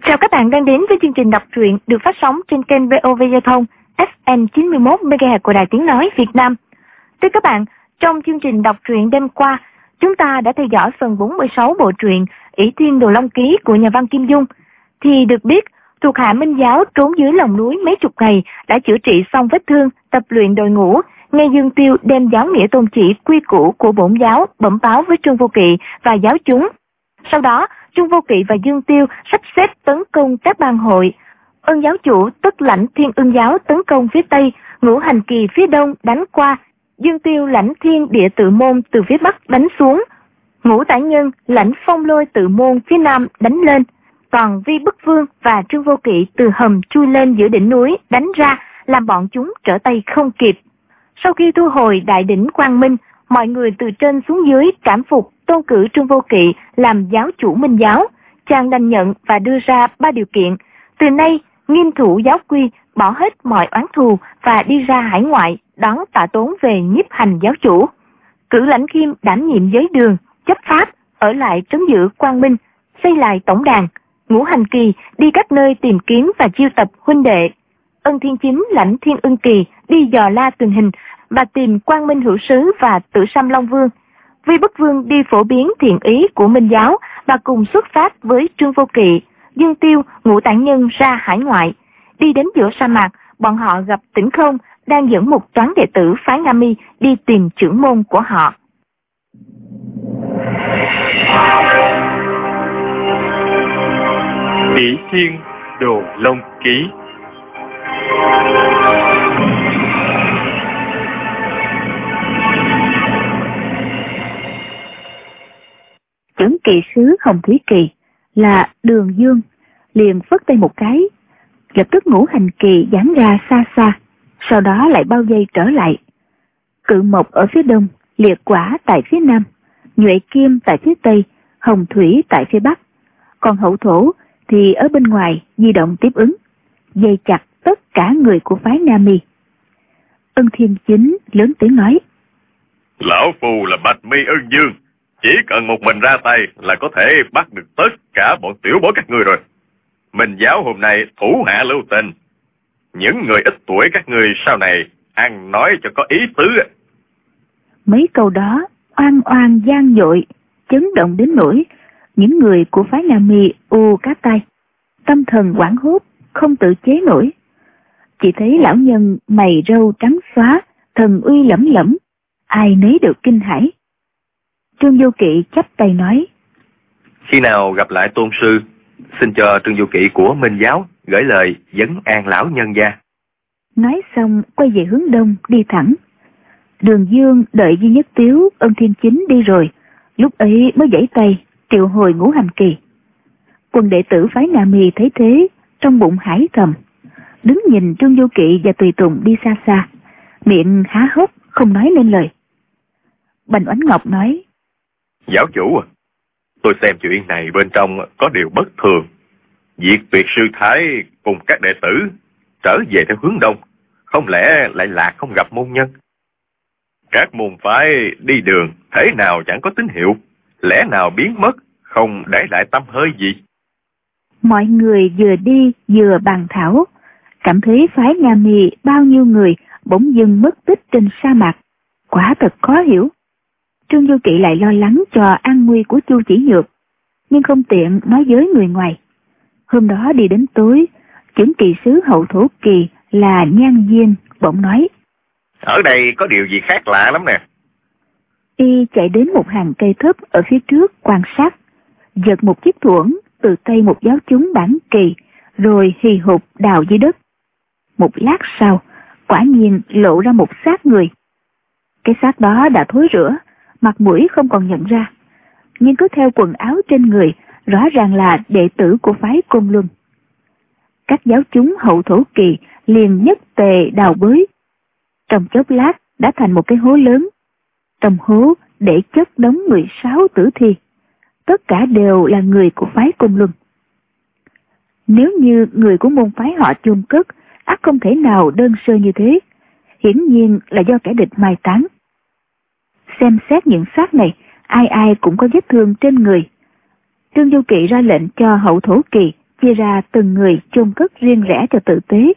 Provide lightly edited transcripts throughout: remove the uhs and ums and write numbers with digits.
Chào các bạn đang đến với chương trình đọc truyện được phát sóng trên kênh VOV Giao thông FM 91 MHz của Đài Tiếng nói Việt Nam. Thưa các bạn, trong chương trình đọc truyện đêm qua, chúng ta đã theo dõi phần 46 bộ truyện Ỷ Thiên Đồ Long Ký của nhà văn Kim Dung. Thì được biết, thuộc hạ Minh Giáo trốn dưới lòng núi mấy chục ngày đã chữa trị xong vết thương, tập luyện đội ngũ, nghe Dương Tiêu đem giáo nghĩa tôn chỉ quy củ của bổn giáo bẩm báo với Trương Vô Kỵ và giáo chúng. Sau đó, Trương Vô Kỵ và Dương Tiêu sắp xếp tấn công các bang hội. Ân giáo chủ tức lãnh Thiên Ưng giáo tấn công phía Tây, Ngũ Hành Kỳ phía Đông đánh qua, Dương Tiêu lãnh Thiên Địa Tự Môn từ phía Bắc đánh xuống, Ngũ Tả Nhân lãnh Phong Lôi Tự Môn phía Nam đánh lên, còn Vi Bức Vương và Trương Vô Kỵ từ hầm chui lên giữa đỉnh núi đánh ra, làm bọn chúng trở tay không kịp. Sau khi thu hồi đại đỉnh Quang Minh, mọi người từ trên xuống dưới cảm phục tôn cử Trương Vô Kỵ làm giáo chủ Minh giáo. Chàng đành nhận và đưa ra 3 điều kiện. Từ nay, nghiêm thủ giáo quy, bỏ hết mọi oán thù và đi ra hải ngoại, đón Tạ Tốn về nhiếp hành giáo chủ. Cử Lãnh Khiêm đảm nhiệm giới đường, chấp pháp, ở lại trấn giữ Quang Minh, xây lại tổng đàn. Ngũ Hành Kỳ đi các nơi tìm kiếm và chiêu tập huynh đệ. Ân Thiên Chính lãnh Thiên Ưng Kỳ đi dò la tình hình và tìm Quang Minh Hữu Sứ và Tử Sâm Long Vương. Vi Bức Vương đi phổ biến thiện ý của Minh giáo và cùng xuất phát với Trương Vô Kỵ, Dương Tiêu, Ngũ Tạng Nhân ra hải ngoại. Đi đến giữa sa mạc, bọn họ gặp Tĩnh Không đang dẫn một toán đệ tử phái Nga Mi đi tìm trưởng môn của họ. Ỷ Thiên Đồ Long Ký. Trưởng kỳ sứ Hồng Thủy Kỳ là Đường Dương liền phất tay một cái, lập tức Ngũ Hành Kỳ giãn ra xa xa, sau đó lại bao vây trở lại. Cự Mộc ở phía đông, Liệt Quả tại phía nam, Nhuệ Kim tại phía tây, Hồng Thủy tại phía bắc, còn Hậu Thổ thì ở bên ngoài di động tiếp ứng, dây chặt tất cả người của phái Nam Mi. Ân Thiên Chính lớn tiếng nói: Lão Phu là Bạch Mi Ân Dương, chỉ cần một mình ra tay là có thể bắt được tất cả bọn tiểu bối các ngươi rồi. Minh giáo hôm nay thủ hạ lưu tình, những người ít tuổi các ngươi sau này ăn nói cho có ý tứ. Mấy câu đó oan oan gian dội, chấn động đến nỗi những người của phái Nam Mi u cá tay, tâm thần hoảng hốt, không tự chế nổi. Chỉ thấy lão nhân mày râu trắng xóa, thần uy lẫm lẫm, ai nấy đều kinh hãi. Trương Vô Kỵ chắp tay nói: Khi nào gặp lại tôn sư, xin cho Trương Vô Kỵ của Minh giáo gửi lời vấn an lão nhân gia. Nói xong quay về hướng đông đi thẳng. Đường Dương đợi Duy Nhất Tiếu, Ân Thiên Chính đi rồi, lúc ấy mới giãy tay triệu hồi Ngũ Hành Kỳ. Quần đệ tử phái Nam Mi thấy thế, trong bụng hải thầm, đứng nhìn Trương Vô Kỵ và tùy tùng đi xa xa, miệng há hốc không nói nên lời. Bành Oánh Ngọc nói: Giáo chủ, tôi xem chuyện này bên trong có điều bất thường. Việc Tuyệt Sư Thái cùng các đệ tử trở về theo hướng đông, không lẽ lại lạc không gặp môn nhân? Các môn phái đi đường thế nào chẳng có tín hiệu, lẽ nào biến mất, không để lại tăm hơi gì? Mọi người vừa đi vừa bàn thảo, cảm thấy phái Nga Mi bao nhiêu người bỗng dưng mất tích trên sa mạc, quả thật khó hiểu. Trương Vô Kỵ lại lo lắng cho an nguy của Chu Chỉ Nhược, nhưng không tiện nói với người ngoài. Hôm đó đi đến tối, trưởng kỳ sứ Hậu Thổ Kỳ là Nhan Diên bỗng nói: Ở đây có điều gì khác lạ lắm nè. Y chạy đến một hàng cây thấp ở phía trước quan sát, giật một chiếc thuẫn từ tay một giáo chúng bản kỳ, rồi hì hục đào dưới đất. Một lát sau, quả nhiên lộ ra một xác người. Cái xác đó đã thối rữa, mặt mũi không còn nhận ra, nhưng cứ theo quần áo trên người, rõ ràng là đệ tử của phái Côn Luân. Các giáo chúng Hậu Thổ Kỳ liền nhất tề đào bới. Trong chốc lát đã thành một cái hố lớn. Trong hố để chất đống 16 tử thi. Tất cả đều là người của phái Côn Luân. Nếu như người của môn phái họ chôn cất, ắt không thể nào đơn sơ như thế. Hiển nhiên là do kẻ địch mai táng. Xem xét những xác này, ai ai cũng có vết thương trên người. Trương Vô Kỵ ra lệnh cho Hậu Thổ Kỳ chia ra từng người chôn cất riêng rẽ cho tử tế.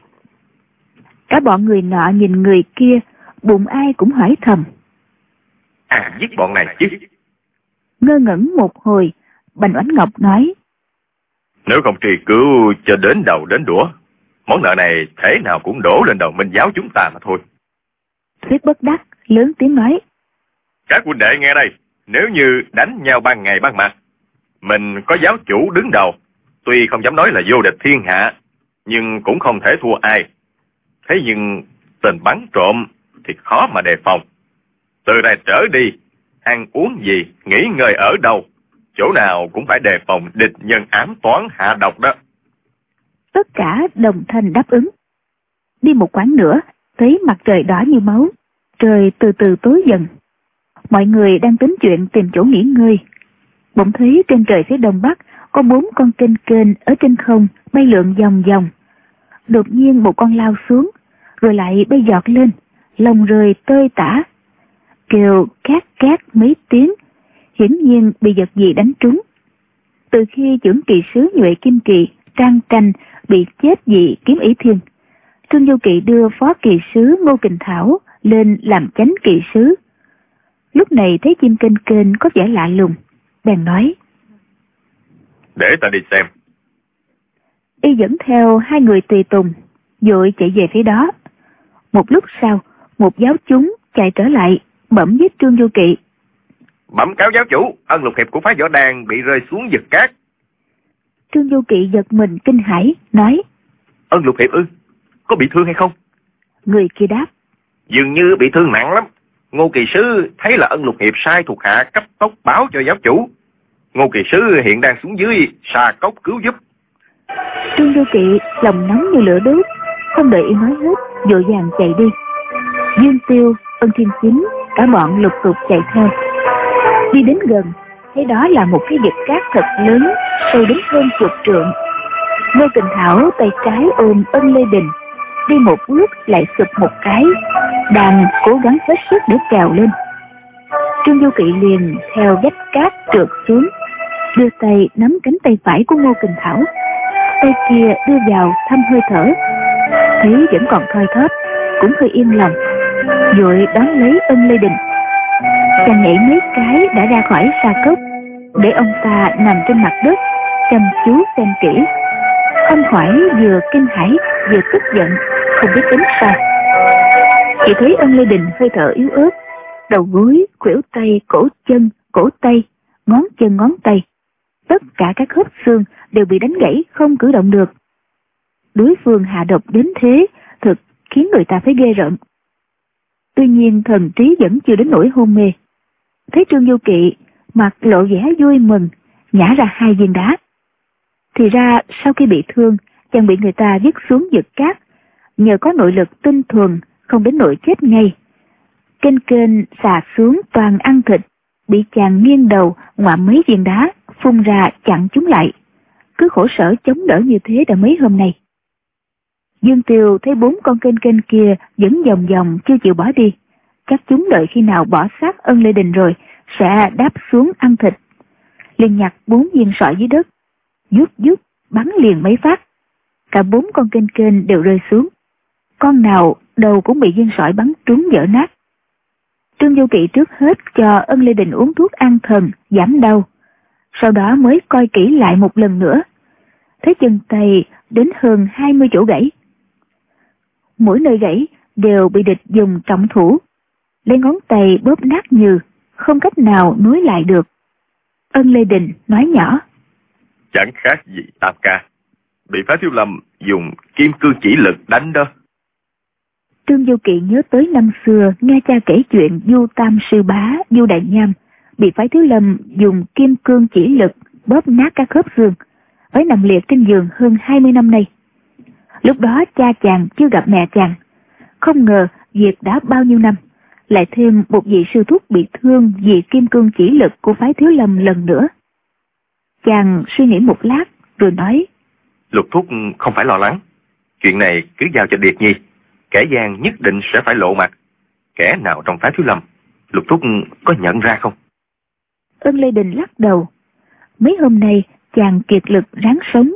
Cả bọn người nọ nhìn người kia, bụng ai cũng hỏi thầm: giết bọn này chứ. Ngơ ngẩn một hồi, Bành Oánh Ngọc nói: Nếu không truy cứu cho đến đầu đến đũa, món nợ này thế nào cũng đổ lên đầu Minh giáo chúng ta mà thôi. Thuyết bất đắc lớn tiếng nói: Các huynh đệ nghe đây, nếu như đánh nhau ban ngày ban mặt, mình có giáo chủ đứng đầu, tuy không dám nói là vô địch thiên hạ, nhưng cũng không thể thua ai. Thế nhưng tình bắn trộm thì khó mà đề phòng. Từ nay trở đi, ăn uống gì, nghỉ ngơi ở đâu, chỗ nào cũng phải đề phòng địch nhân ám toán hạ độc đó. Tất cả đồng thanh đáp ứng. Đi một quãng nữa, thấy mặt trời đỏ như máu, trời từ từ tối dần. Mọi người đang tính chuyện tìm chỗ nghỉ ngơi. Bỗng thấy trên trời phía đông bắc có 4 con kênh kênh ở trên không bay lượn vòng vòng. Đột nhiên một con lao xuống, rồi lại bay giọt lên, lồng rơi tơi tả, kêu két két mấy tiếng, hiển nhiên bị vật gì đánh trúng. Từ khi chưởng kỳ sứ Nhuệ Kim Kỳ, Trang Tranh bị chết vì kiếm Ý Thiên, Trương Du Kỵ đưa phó kỳ sứ Ngô Kình Thảo lên làm chánh kỳ sứ. Lúc này thấy chim kênh kênh có vẻ lạ lùng, bèn nói: Để ta đi xem. Y dẫn theo 2 người tùy tùng, vội chạy về phía đó. Một lúc sau, một giáo chúng chạy trở lại, bẩm với Trương Du Kỵ: Bẩm cáo giáo chủ, Ân Lục Hiệp của phái Võ Đàn bị rơi xuống vực cát. Trương Du Kỵ giật mình kinh hãi, nói: Ân Lục Hiệp ư? Có bị thương hay không? Người kia đáp: Dường như bị thương nặng lắm. Ngô kỳ sứ thấy là Ân Lục Hiệp sai thuộc hạ cấp tốc báo cho giáo chủ. Ngô kỳ sứ hiện đang xuống dưới Sa Cốc cứu giúp. Trương Du Kỵ lòng nóng như lửa đốt, không đợi y nói hết, vội vàng chạy đi. Dương Tiêu, Ân Thiên Chính, cả bọn lục tục chạy theo. Đi đến gần, thấy đó là một cái vực cát thật lớn, sâu đến hơn 10 trượng. Ngô Kình Thảo tay trái ôm Ân Lê Đình, đi một bước lại sụp một cái, đang cố gắng hết sức để trèo lên. Trương Du Kỵ liền theo vách cát trượt xuống, đưa tay nắm cánh tay phải của Ngô Kình Thảo, tay kia đưa vào thăm hơi thở, thấy vẫn còn thoi thóp, cũng hơi yên lòng, vội đón lấy Ân Lê Đình. Chàng nhảy mấy cái đã ra khỏi Sa Cốc, để ông ta nằm trên mặt đất, chăm chú xem kỹ, không khỏi vừa kinh hãi vừa tức giận, không biết tính sao. Chỉ thấy Ân Lê Đình hơi thở yếu ớt, đầu gối, khuỷu tay, cổ chân, cổ tay, ngón chân ngón tay, tất cả các khớp xương đều bị đánh gãy, không cử động được. Đối phương hạ độc đến thế, thực khiến người ta phải ghê rợn. Tuy nhiên thần trí vẫn chưa đến nỗi hôn mê. Thấy Trương Du Kỵ mặt lộ vẻ vui mừng, nhả ra 2 viên đá. Thì ra sau khi bị thương, chàng bị người ta vứt xuống vực cát, nhờ có nội lực tinh thuần, không đến nỗi chết ngay. Kênh kênh xà xuống toàn ăn thịt, bị chàng nghiêng đầu ngoạm mấy viên đá, phun ra chặn chúng lại. Cứ khổ sở chống đỡ như thế đã mấy hôm nay. Dương Tiêu thấy 4 con kênh kênh kia vẫn vòng vòng chưa chịu bỏ đi, chắc chúng đợi khi nào bỏ xác Ân Lê Đình rồi sẽ đáp xuống ăn thịt. Liền nhặt 4 viên sỏi dưới đất, vút vút bắn liền mấy phát, cả 4 con kênh kênh đều rơi xuống, con nào đầu cũng bị viên sỏi bắn trúng vỡ nát. Trương Du Kỵ trước hết cho Ân Lê Đình uống thuốc an thần giảm đau, sau đó mới coi kỹ lại một lần nữa, thấy chân tay đến hơn 20 chỗ gãy. Mỗi nơi gãy đều bị địch dùng trọng thủ, lấy ngón tay bóp nát nhừ, không cách nào nối lại được. Ân Lê Đình nói nhỏ: Chẳng khác gì Tam Ca, bị phái Thiếu Lâm dùng kim cương chỉ lực đánh đó. Trương Du Kỵ nhớ tới năm xưa nghe cha kể chuyện Du Tam Sư Bá Du Đại Nham bị phái Thiếu Lâm dùng kim cương chỉ lực bóp nát các khớp xương, phải nằm liệt trên giường hơn 20 năm nay. Lúc đó cha chàng chưa gặp mẹ chàng, không ngờ việc đã bao nhiêu năm, lại thêm một vị sư thúc bị thương vì kim cương chỉ lực của phái Thiếu Lâm lần nữa. Chàng suy nghĩ một lát rồi nói: Lục thúc không phải lo lắng, chuyện này cứ giao cho Điệt Nhi, kẻ gian nhất định sẽ phải lộ mặt. Kẻ nào trong phái Thiếu Lâm, Lục thúc có nhận ra không? Ân Lê Đình lắc đầu. Mấy hôm nay chàng kiệt lực ráng sống,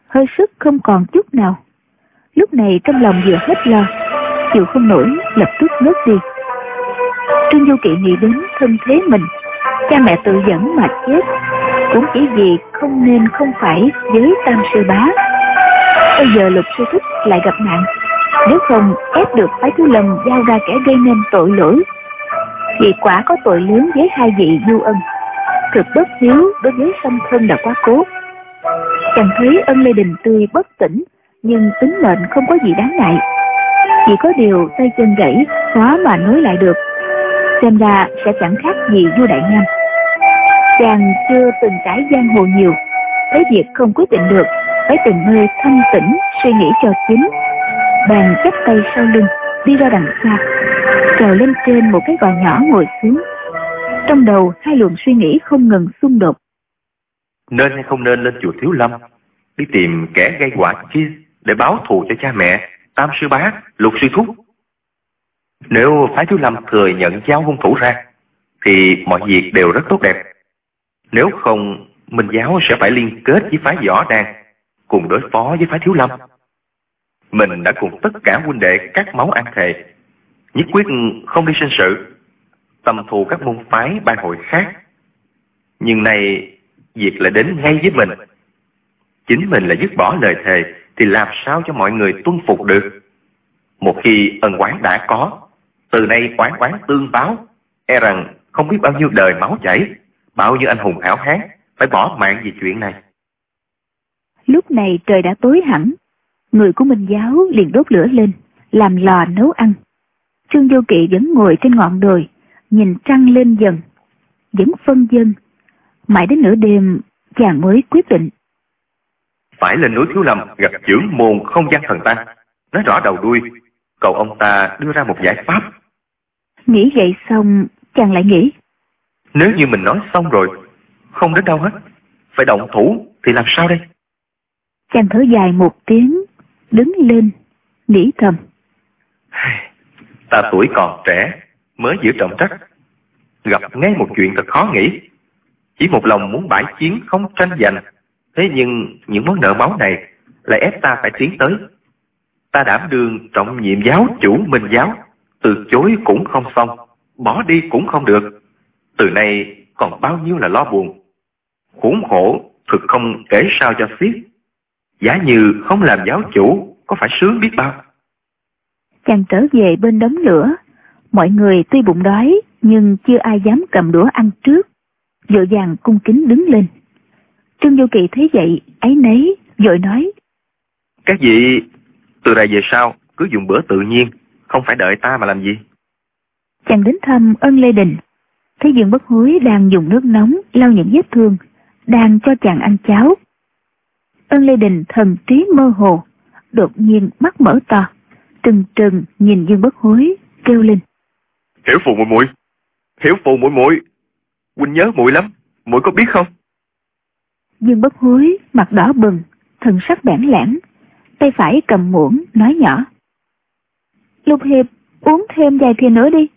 hơi sức không còn chút nào. Lúc này trong lòng vừa hết lo, chịu không nổi lập tức ngất đi. Trương Du Kỵ nghĩ đến thân thế mình, cha mẹ tự dẫn mà chết cũng chỉ vì không phải với Tam Sư Bá. Bây giờ Lục Sư Thúc lại gặp nạn, nếu không ép được Phái Thiếu Lâm giao ra kẻ gây nên tội lỗi thì quả có tội lớn với hai vị du ân, cực bất hiếu đối với song thân là quá cố. Chàng thấy Ân Lê Đình tuy bất tỉnh nhưng tính mệnh không có gì đáng ngại, chỉ có điều tay chân gãy khó mà nối lại được, xem ra sẽ chẳng khác gì vua Đại Nam. Chàng chưa từng trải giang hồ nhiều, thấy việc không quyết định được, phải tìm nơi thanh tĩnh suy nghĩ cho chính. Bèn chắp tay sau lưng đi ra đằng xa, trèo lên trên một cái gò nhỏ ngồi xuống. Trong đầu hai luồng suy nghĩ không ngừng xung đột. Nên hay không nên lên chùa Thiếu Lâm đi tìm kẻ gây họa chi để báo thù cho cha mẹ, Tam Sư Bá, Lục Sư Thúc? Nếu Phái Thiếu Lâm thừa nhận giao hung thủ ra thì mọi việc đều rất tốt đẹp. Nếu không, Minh Giáo sẽ phải liên kết với phái Võ Đan cùng đối phó với phái Thiếu Lâm. Mình đã cùng tất cả huynh đệ cắt máu ăn thề, nhất quyết không đi sinh sự, tâm thù các môn phái ban hội khác. Nhưng nay việc lại đến ngay với mình. Chính mình là dứt bỏ lời thề thì làm sao cho mọi người tuân phục được? Một khi ân oán đã có, từ nay oán tương báo, e rằng không biết bao nhiêu đời máu chảy, bao nhiêu anh hùng hảo hán phải bỏ mạng vì chuyện này. Lúc này trời đã tối hẳn, người của Minh Giáo liền đốt lửa lên, làm lò nấu ăn. Trương Vô Kỵ vẫn ngồi trên ngọn đồi, nhìn trăng lên dần, vẫn phân vân. Mãi đến nửa đêm, chàng mới quyết định. Phải lên núi Thiếu Lâm gặp trưởng môn không gian thần tăng, nói rõ đầu đuôi, cầu ông ta đưa ra một giải pháp. Nghĩ vậy xong, chàng lại nghĩ. Nếu như mình nói xong rồi, không đến đâu hết, phải động thủ thì làm sao đây? Chàng thở dài một tiếng, đứng lên, nghĩ thầm. Ta tuổi còn trẻ, mới giữ trọng trách, gặp ngay một chuyện thật khó nghĩ. Chỉ một lòng muốn bãi chiến không tranh giành, thế nhưng những món nợ máu này lại ép ta phải tiến tới. Ta đảm đương trọng nhiệm giáo chủ Minh Giáo, từ chối cũng không xong, bỏ đi cũng không được. Từ nay còn bao nhiêu là lo buồn, khốn khổ thực không kể sao cho xiết. Giả như không làm giáo chủ, có phải sướng biết bao. Chàng trở về bên đống lửa, mọi người tuy bụng đói nhưng chưa ai dám cầm đũa ăn trước, vội vàng cung kính đứng lên. Trương Vô Kỵ thấy vậy áy náy, vội nói. Các vị từ đây về sau cứ dùng bữa tự nhiên, không phải đợi ta mà làm gì. Chàng đến thăm Ân Lê Đình, thấy Dương Bất Hối đang dùng nước nóng lau những vết thương, đang cho chàng ăn cháo. Ân Lê Đình thần trí mơ hồ, đột nhiên mắt mở to, trừng trừng nhìn Dương Bất Hối, kêu lên. Hiểu Phù muội muội, Hiểu Phù muội muội, huynh nhớ muội lắm, muội có biết không? Dương Bất Hối mặt đỏ bừng, thần sắc bản lãng, tay phải cầm muỗng nói nhỏ. Lục Hiệp uống thêm vài thìa nữa đi.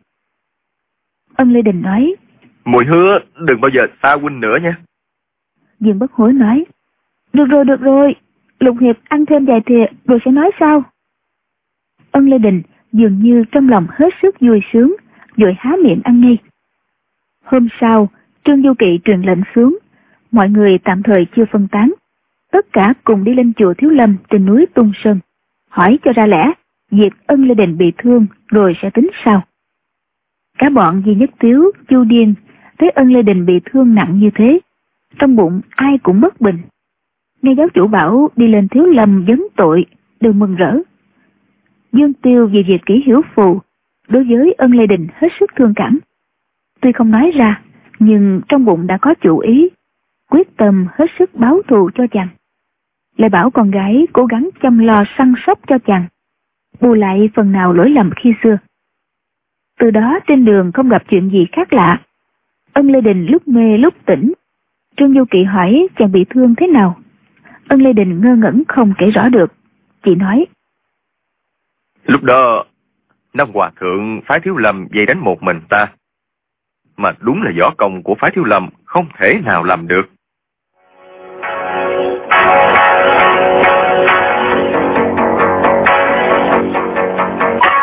Ân Lê Đình nói. Muội hứa đừng bao giờ xa huynh nữa nha. Dương Bất Hối nói. Được rồi, Lục Hiệp ăn thêm vài thìa rồi sẽ nói sao. Ân Lê Đình dường như trong lòng hết sức vui sướng, vội há miệng ăn ngay. Hôm sau, Trương Du Kỵ truyền lệnh xuống, mọi người tạm thời chưa phân tán, tất cả cùng đi lên chùa Thiếu Lâm trên núi Tung Sơn, hỏi cho ra lẽ việc Ân Lê Đình bị thương rồi sẽ tính sao. Cả bọn Di Nhất Tiếu, Chu Điên thấy Ân Lê Đình bị thương nặng như thế, trong bụng ai cũng bất bình. Nghe giáo chủ bảo đi lên Thiếu Lâm vấn tội, đều mừng rỡ. Dương Tiêu vì việc kỹ Hiểu Phù đối với Ân Lê Đình hết sức thương cảm, tuy không nói ra nhưng trong bụng đã có chủ ý, quyết tâm hết sức báo thù cho chàng. Lại bảo con gái cố gắng chăm lo săn sóc cho chàng, bù lại phần nào lỗi lầm khi xưa. Từ đó trên đường không gặp chuyện gì khác lạ. Ân Lê Đình lúc mê lúc tỉnh. Trương Du Kỵ hỏi chàng bị thương thế nào. Ân Lê Đình ngơ ngẩn không kể rõ được, chỉ nói. Lúc đó Nam Hòa Thượng phái Thiếu Lâm dây đánh một mình ta, mà đúng là võ công của phái Thiếu Lâm không thể nào làm được.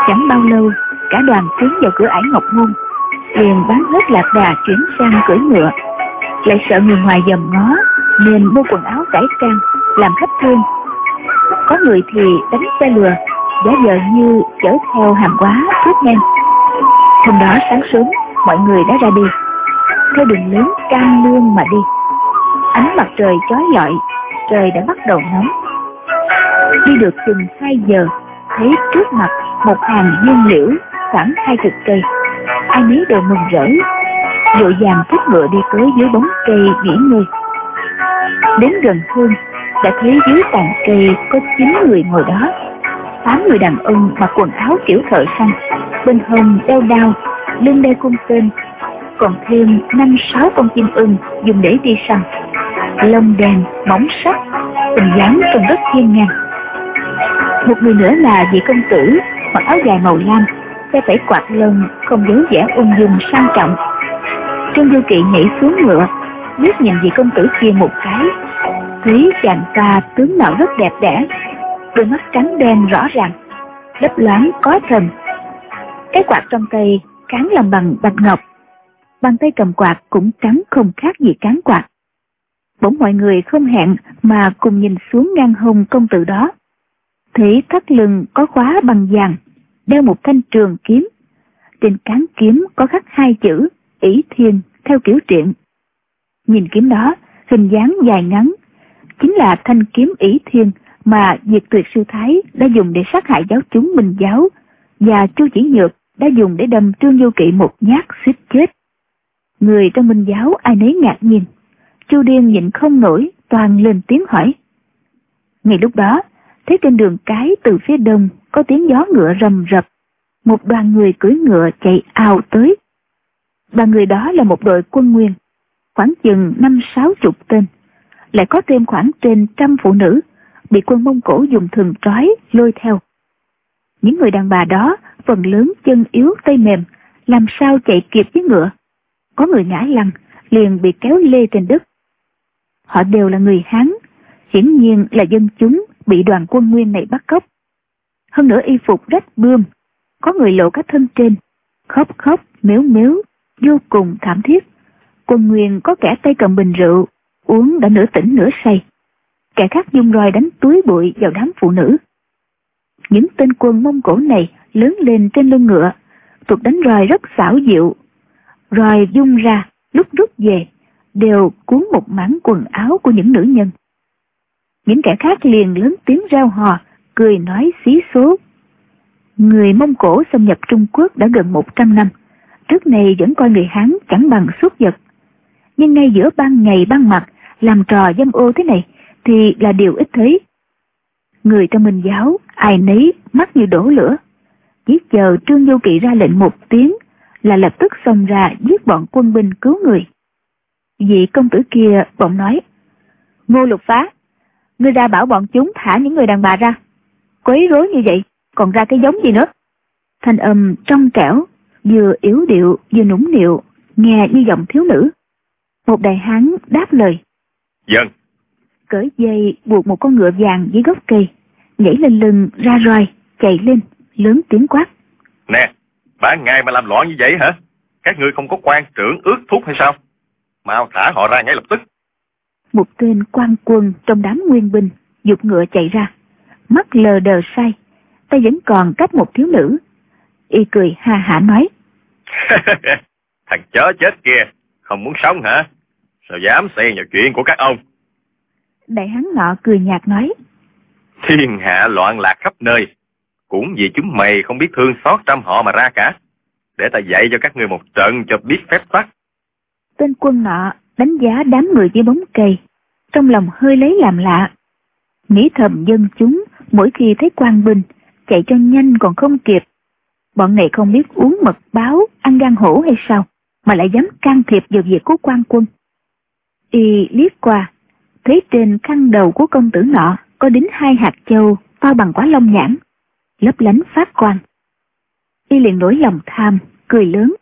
Chẳng bao lâu, cả đoàn tiến vào cửa ải Ngọc Môn, liền bán hết lạc đà chuyển sang cưỡi ngựa. Lại sợ người ngoài dòm ngó nên mua quần áo cải trang làm khách thương. Có người thì đánh xe lừa, giả vờ như chở theo hàng hóa thuốc men. Hôm đó sáng sớm, mọi người đã ra đi theo đường lớn Cam Lương mà đi. Ánh mặt trời chói lọi, trời đã bắt đầu nóng. Đi được chừng 2 giờ, thấy trước mặt một hàng dương liễu khoảng 20 cây. Ai nấy đều mừng rỡ, vội vàng thúc ngựa đi tới dưới bóng cây nghỉ ngơi. Đến gần hơn, đã thấy dưới tàn cây có 9 người ngồi đó. 8 người đàn ông mặc quần áo kiểu thợ săn, bên hông đeo đao, lưng đeo cung tên, còn thêm 5-6 con chim ưng dùng để đi săn. Lông đen, móng sắc, hình dáng trông rất hiên ngang. Một người nữa là vị công tử mặc áo dài màu lam, tay phải quạt lông, không giấu vẻ ung dung sang trọng. Trương Du Kỵ nhảy xuống ngựa, liếc nhìn vị công tử kia một cái, thấy chàng ta tướng mạo rất đẹp đẽ, đôi mắt trắng đen rõ ràng, lấp loáng có thần. Cái quạt trong tay cán làm bằng bạch ngọc, bàn tay cầm quạt cũng trắng không khác gì cán quạt. Bỗng mọi người không hẹn mà cùng nhìn xuống ngang hông công tử đó, thấy thắt lưng có khóa bằng vàng, đeo một thanh trường kiếm. Trên cán kiếm có khắc 2 chữ Ỷ Thiên theo kiểu truyện. Nhìn kiếm đó, hình dáng dài ngắn, chính là thanh kiếm Ỷ Thiên mà Diệt Tuyệt Sư Thái đã dùng để sát hại giáo chúng Minh giáo, và Chu Chỉ Nhược đã dùng để đâm Trương Du Kỵ một nhát suýt chết. Người trong Minh giáo ai nấy ngạc nhiên. Chu Điên nhịn không nổi, toàn lên tiếng hỏi. Ngay lúc đó, thấy trên đường cái từ phía đông có tiếng gió ngựa rầm rập, một đoàn người cưỡi ngựa chạy ào tới. Đoàn người đó là một đội quân Nguyên, khoảng chừng 50-60 tên, lại có thêm khoảng trên 100 phụ nữ bị quân Mông Cổ dùng thừng trói lôi theo. Những người đàn bà đó phần lớn chân yếu tay mềm, làm sao chạy kịp với ngựa. Có người ngã lăn, liền bị kéo lê trên đất. Họ đều là người Hán, hiển nhiên là dân chúng bị đoàn quân Nguyên này bắt cóc. Hơn nữa y phục rách bươm, có người lộ cả thân trên, khóc khóc mếu mếu, vô cùng thảm thiết. Quân Nguyên có kẻ tay cầm bình rượu, uống đã nửa tỉnh nửa say. Kẻ khác dùng roi đánh túi bụi vào đám phụ nữ. Những tên quân Mông Cổ này lớn lên trên lưng ngựa, thuật đánh roi rất xảo diệu. Roi dung ra, lúc rút về, đều cuốn một mảng quần áo của những nữ nhân. Những kẻ khác liền lớn tiếng reo hò, cười nói xí số. Người Mông Cổ xâm nhập Trung Quốc đã gần 100 năm, trước này vẫn coi người Hán chẳng bằng súc vật. Nhưng ngay giữa ban ngày ban mặt làm trò dâm ô thế này thì là điều ít thấy. Người trong Minh giáo ai nấy mắt như đổ lửa, chỉ chờ Trương Du Kỵ ra lệnh một tiếng là lập tức xông ra giết bọn quân binh cứu người. Vị công tử kia bỗng nói: Ngô Lục Phá, ngươi ra bảo bọn chúng thả những người đàn bà ra. Quấy rối như vậy còn ra cái giống gì nữa? Thanh âm trong trẻo, vừa yếu điệu vừa nũng nịu, nghe như giọng thiếu nữ. Một đại hán đáp lời: Dân. Cởi dây buộc một con ngựa vàng dưới gốc cây, nhảy lên lưng ra roi, chạy lên, lớn tiếng quát: Nè, ban ngày mà làm loạn như vậy hả? Các ngươi không có quan trưởng ước thúc hay sao? Mau thả họ ra ngay lập tức. Một tên quan quân trong đám nguyên binh giục ngựa chạy ra, mắt lờ đờ say, tay vẫn còn cách một thiếu nữ. Y cười ha hả nói: Thằng chó chết kia, không muốn sống hả? Sao dám xen vào chuyện của các ông? Đại hán nọ cười nhạt nói: Thiên hạ loạn lạc khắp nơi, cũng vì chúng mày không biết thương xót trăm họ mà ra cả. Để ta dạy cho các ngươi một trận cho biết phép tắc. Tên quân nọ đánh giá đám người dưới bóng cây, trong lòng hơi lấy làm lạ. Nghĩ thầm dân chúng mỗi khi thấy quan binh chạy cho nhanh còn không kịp. Bọn này không biết uống mật báo, ăn gan hổ hay sao, mà lại dám can thiệp vào việc của quan quân. Y liếc qua, thấy trên khăn đầu của công tử nọ có đính 2 hạt châu to bằng quả long nhãn, lấp lánh phát quang. Y liền nổi lòng tham, cười lớn: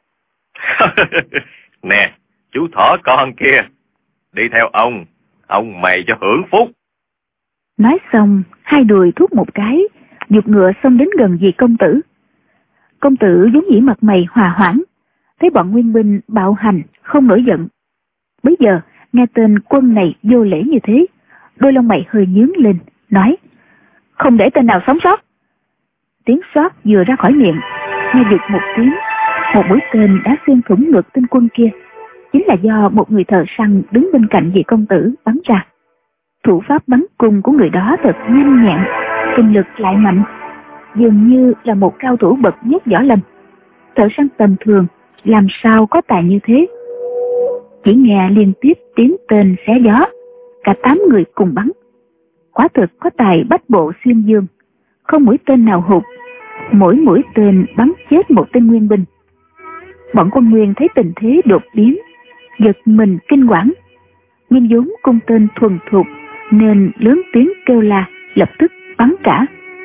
Nè, chú thỏ con kia, đi theo ông mày cho hưởng phúc. Nói xong, 2 đùi thúc một cái, giục ngựa xông đến gần vị công tử. Công tử vốn dĩ mặt mày hòa hoãn, thấy bọn nguyên binh bạo hành không nổi giận. Bấy giờ nghe tên quân này vô lễ như thế, đôi lông mày hơi nhướng lên, nói: không để tên nào sống sót. Tiếng xót vừa ra khỏi miệng, nghe giục một tiếng, một mũi tên đã xuyên thủng ngực tên quân kia, chính là do một người thợ săn đứng bên cạnh vị công tử bắn ra. Thủ pháp bắn cung của người đó thật nhanh nhẹn, kinh lực lại mạnh, dường như là một cao thủ bậc nhất võ lâm. Thợ săn tầm thường làm sao có tài như thế. Chỉ nghe liên tiếp tiếng tên xé gió, cả 8 người cùng bắn. Quả thực có tài bách bộ xuyên dương, không mũi tên nào hụt, mỗi mũi tên bắn chết một tên nguyên binh. Bọn quân Nguyên thấy tình thế đột biến, giật mình kinh quản, nhưng vốn cung tên thuần thục nên lớn tiếng kêu la, lập tức bắn cả.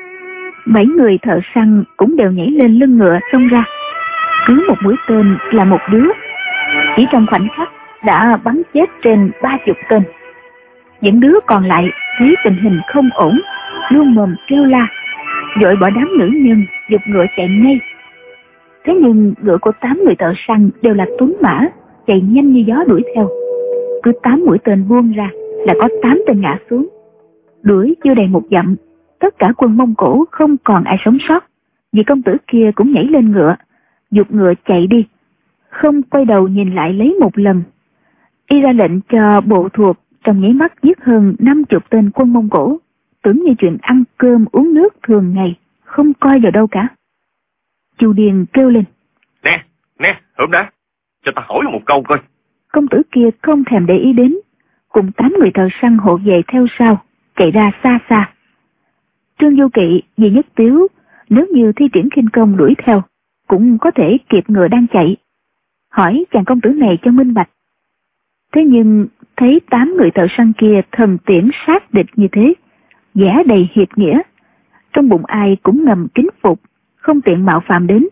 7 người thợ săn cũng đều nhảy lên lưng ngựa xông ra, cứ một mũi tên là một đứa, chỉ trong khoảnh khắc đã bắn chết trên 30 tên. Những đứa còn lại thấy tình hình không ổn, luôn mồm kêu la, vội bỏ đám nữ nhân giục ngựa chạy ngay. Thế nhưng ngựa của 8 người thợ săn đều là tuấn mã, chạy nhanh như gió đuổi theo. Cứ 8 mũi tên buông ra là có 8 tên ngã xuống. Đuổi chưa đầy 1 dặm, tất cả quân Mông Cổ không còn ai sống sót. Vị công tử kia cũng nhảy lên ngựa, giục ngựa chạy đi, không quay đầu nhìn lại lấy một lần. Y ra lệnh cho bộ thuộc trong nháy mắt giết hơn 50 tên quân Mông Cổ, tưởng như chuyện ăn cơm uống nước thường ngày, không coi vào đâu cả. Chu Điền kêu lên: Nè, hôm đã, cho ta hỏi một câu coi. Công tử kia không thèm để ý đến, cùng 8 người thợ săn hộ về theo sau, chạy ra xa xa. Trương Du Kỵ vì Nhất Tiếu, nếu như thi triển khinh công đuổi theo, cũng có thể kịp ngựa đang chạy. Hỏi chàng công tử này cho minh bạch. Thế nhưng thấy 8 người thợ săn kia thần tiễn sát địch như thế, vẻ đầy hiệp nghĩa, trong bụng ai cũng ngầm kính phục, không tiện mạo phạm đến.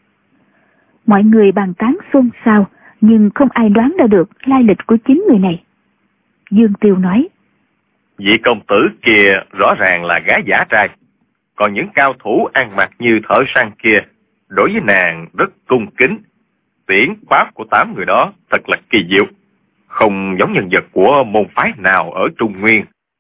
Mọi người bàn tán xôn xao, nhưng không ai đoán ra được lai lịch của 9 người này. Dương Tiêu nói: Vị công tử kia rõ ràng là gái giả trai, còn những cao thủ ăn mặc như thợ săn kia, đối với nàng rất cung kính. Tiễn pháp của 8 người đó thật là kỳ diệu, không giống nhân vật của môn phái nào ở Trung Nguyên.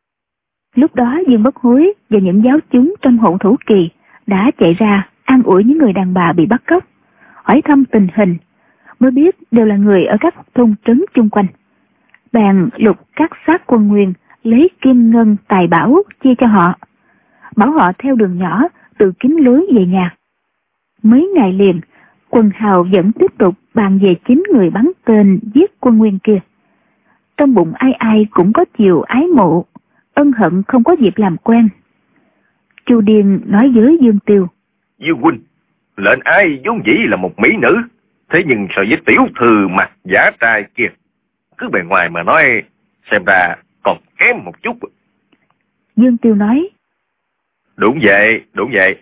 Lúc đó Dương Bất Hối và những giáo chúng trong Hỗn Thủ Kỳ đã chạy ra an ủi những người đàn bà bị bắt cóc, hỏi thăm tình hình, mới biết đều là người ở các thôn trấn chung quanh. Bèn lục các xác quân Nguyên, lấy kim ngân tài bảo chia cho họ, bảo họ theo đường nhỏ tự kiếm lối về nhà. Mấy ngày liền, quần hào vẫn tiếp tục bàn về 9 người bắn tên giết quân Nguyên kia. Trong bụng ai ai cũng có chiều ái mộ, ân hận không có dịp làm quen. Chu Điền nói với Dương Tiêu: Dương huynh, lệnh ai vốn dĩ là một mỹ nữ, thế nhưng so với tiểu thư mặt giả trai kia, cứ bề ngoài mà nói, xem ra còn kém một chút. Dương Tiêu nói: Đúng vậy.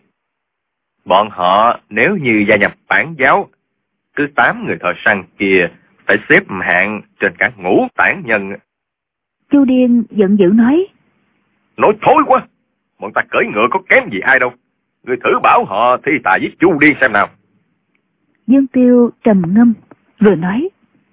Bọn họ nếu như gia nhập Bản giáo, cứ 8 người thợ săn kia phải xếp hạng trên cả ngũ tản nhân. Chu Điền giận dữ nói: Nói thối quá, bọn ta cưỡi ngựa có kém gì ai đâu. Người thử bảo họ thi tài với Chu Điên xem nào. Dương Tiêu trầm ngâm rồi nói: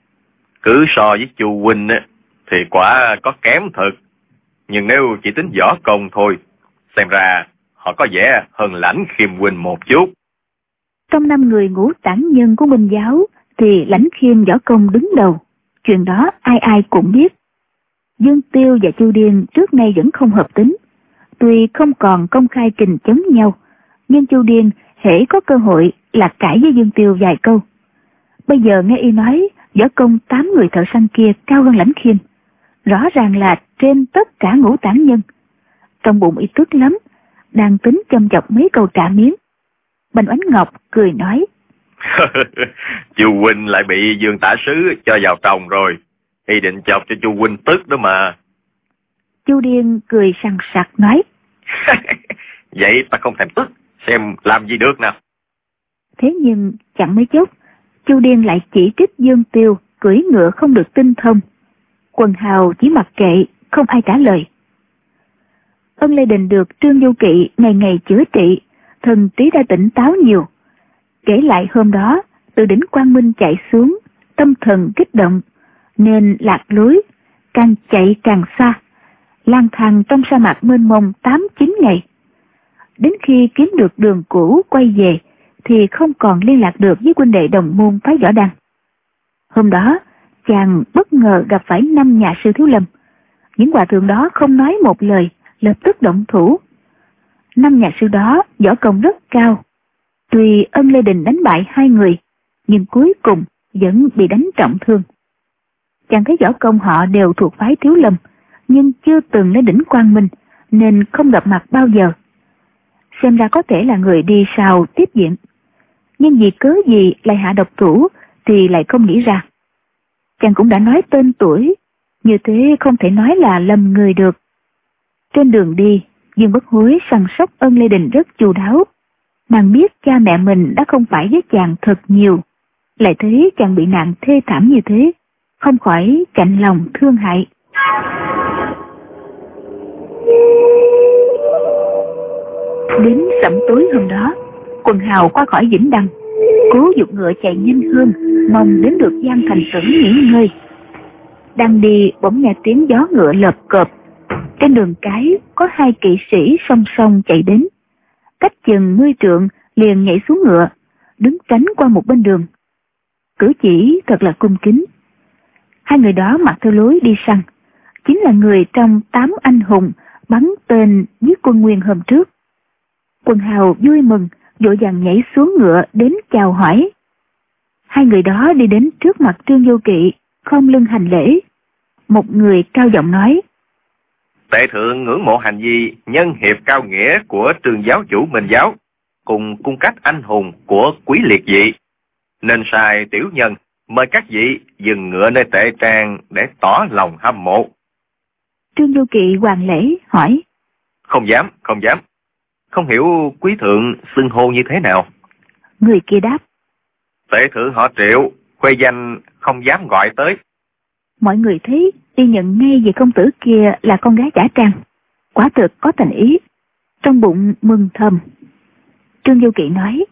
Cứ so với Chu huynh thì quả có kém thật, nhưng nếu chỉ tính võ công thôi, xem ra họ có vẻ hơn Lãnh Khiêm huynh một chút. Trong 5 người ngũ tản nhân của Minh giáo thì Lãnh Khiêm võ công đứng đầu, chuyện đó ai ai cũng biết. Dương Tiêu và Chu Điền trước nay vẫn không hợp tính, tuy không còn công khai kình chống nhau, nhưng Chu Điền hễ có cơ hội là cãi với Dương Tiêu vài câu. Bây giờ nghe y nói võ công 8 người thợ săn kia cao hơn Lãnh Khiêm, rõ ràng là trên tất cả ngũ tản nhân. Trong bụng y tức lắm, đang tính châm chọc mấy câu trả miếng. Bành Oánh Ngọc cười nói: Chu huynh lại bị Dương tả sứ cho vào tròng rồi, y định chọc cho Chu huynh tức đó mà. Chu Điền cười sằng sặc nói: Vậy ta không thèm tức, xem làm gì được nào. Thế nhưng chẳng mấy chốc, Chu Điền lại chỉ trích Dương Tiêu cưỡi ngựa không được tinh thông. Quần hào chỉ mặc kệ, không ai trả lời. Ân Lê Đình được Trương Du Kỵ ngày ngày chữa trị, thần trí đã tỉnh táo nhiều. Kể lại hôm đó, từ đỉnh Quang Minh chạy xuống, tâm thần kích động, nên lạc lối, càng chạy càng xa, lang thang trong sa mạc mênh mông 8-9 ngày. Đến khi kiếm được đường cũ quay về, thì không còn liên lạc được với huynh đệ đồng môn phái Võ Đăng. Hôm đó, chàng bất ngờ gặp phải 5 nhà sư Thiếu Lâm. Những hòa thượng đó không nói một lời, lập tức động thủ. 5 nhà sư đó võ công rất cao. Tuy Ân Lê Đình đánh bại 2 người, nhưng cuối cùng vẫn bị đánh trọng thương. Chàng thấy võ công họ đều thuộc phái Thiếu Lâm, nhưng chưa từng lên đỉnh Quang Minh, nên không gặp mặt bao giờ. Xem ra có thể là người đi sau tiếp diện. Nhưng vì cớ gì lại hạ độc thủ thì lại không nghĩ ra. Chàng cũng đã nói tên tuổi, như thế không thể nói là lầm người được. Trên đường đi, Dương Bất Hối săn sóc Ân Lê Đình rất chu đáo. Nàng biết cha mẹ mình đã không phải với chàng thật nhiều, lại thấy chàng bị nạn thê thảm như thế, không khỏi chạnh lòng thương hại. Đến sẩm tối hôm đó, Quần Hào qua khỏi Vĩnh Đăng, cố giục ngựa chạy nhanh hơn, mong đến được Giang Thành Tử nghỉ ngơi. Đang đi bỗng nghe tiếng gió ngựa lợp cợp. Trên đường cái có 2 kỵ sĩ song song chạy đến, cách chừng 10 trượng liền nhảy xuống ngựa, đứng tránh qua một bên đường. Cử chỉ thật là cung kính. 2 người đó mặc theo lối đi săn, chính là người trong 8 anh hùng bắn tên giết quân Nguyên hôm trước. Quần Hào vui mừng, vội vàng nhảy xuống ngựa đến chào hỏi. 2 người đó đi đến trước mặt Trương Vô Kỵ, khom lưng hành lễ. Một người cao giọng nói: Tệ thượng ngưỡng mộ hành vi nhân hiệp cao nghĩa của Trường giáo chủ Minh giáo, cùng cung cách anh hùng của Quý liệt vị, nên sai tiểu nhân mời các vị dừng ngựa nơi tệ trang để tỏ lòng hâm mộ. Trương Vô Kỵ hoàn lễ hỏi: Không dám, không dám. Không hiểu quý thượng xưng hô như thế nào? Người kia đáp: Tệ thượng họ Triệu, khuê danh không dám gọi tới. Mọi người thấy y nhận ngay về công tử kia là con gái giả trang, quả thực có thành ý, trong bụng mừng thầm. Trương Vô Kỵ nói: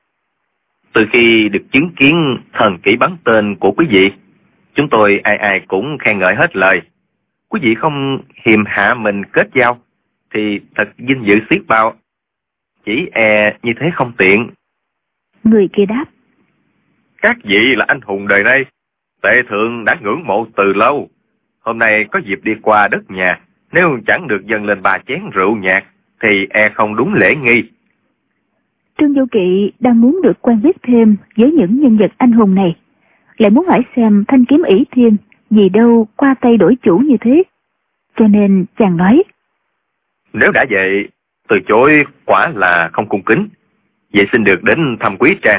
Từ khi được chứng kiến thần kỹ bắn tên của quý vị, chúng tôi ai ai cũng khen ngợi hết lời. Quý vị không hiềm hạ mình kết giao thì thật vinh dự xiết bao. Chỉ như thế không tiện. Người kia đáp: Các vị là anh hùng đời nay, Tệ thượng đã ngưỡng mộ từ lâu. Hôm nay có dịp đi qua đất nhà, nếu chẳng được dâng lên 3 chén rượu nhạt thì không đúng lễ nghi. Trương Vô Kỵ đang muốn được quen biết thêm với những nhân vật anh hùng này, lại muốn hỏi xem thanh kiếm ỷ thiên vì đâu qua tay đổi chủ như thế, cho nên chàng nói: Nếu đã vậy, từ chối quả là không cung kính. Vậy xin được đến thăm quý trang.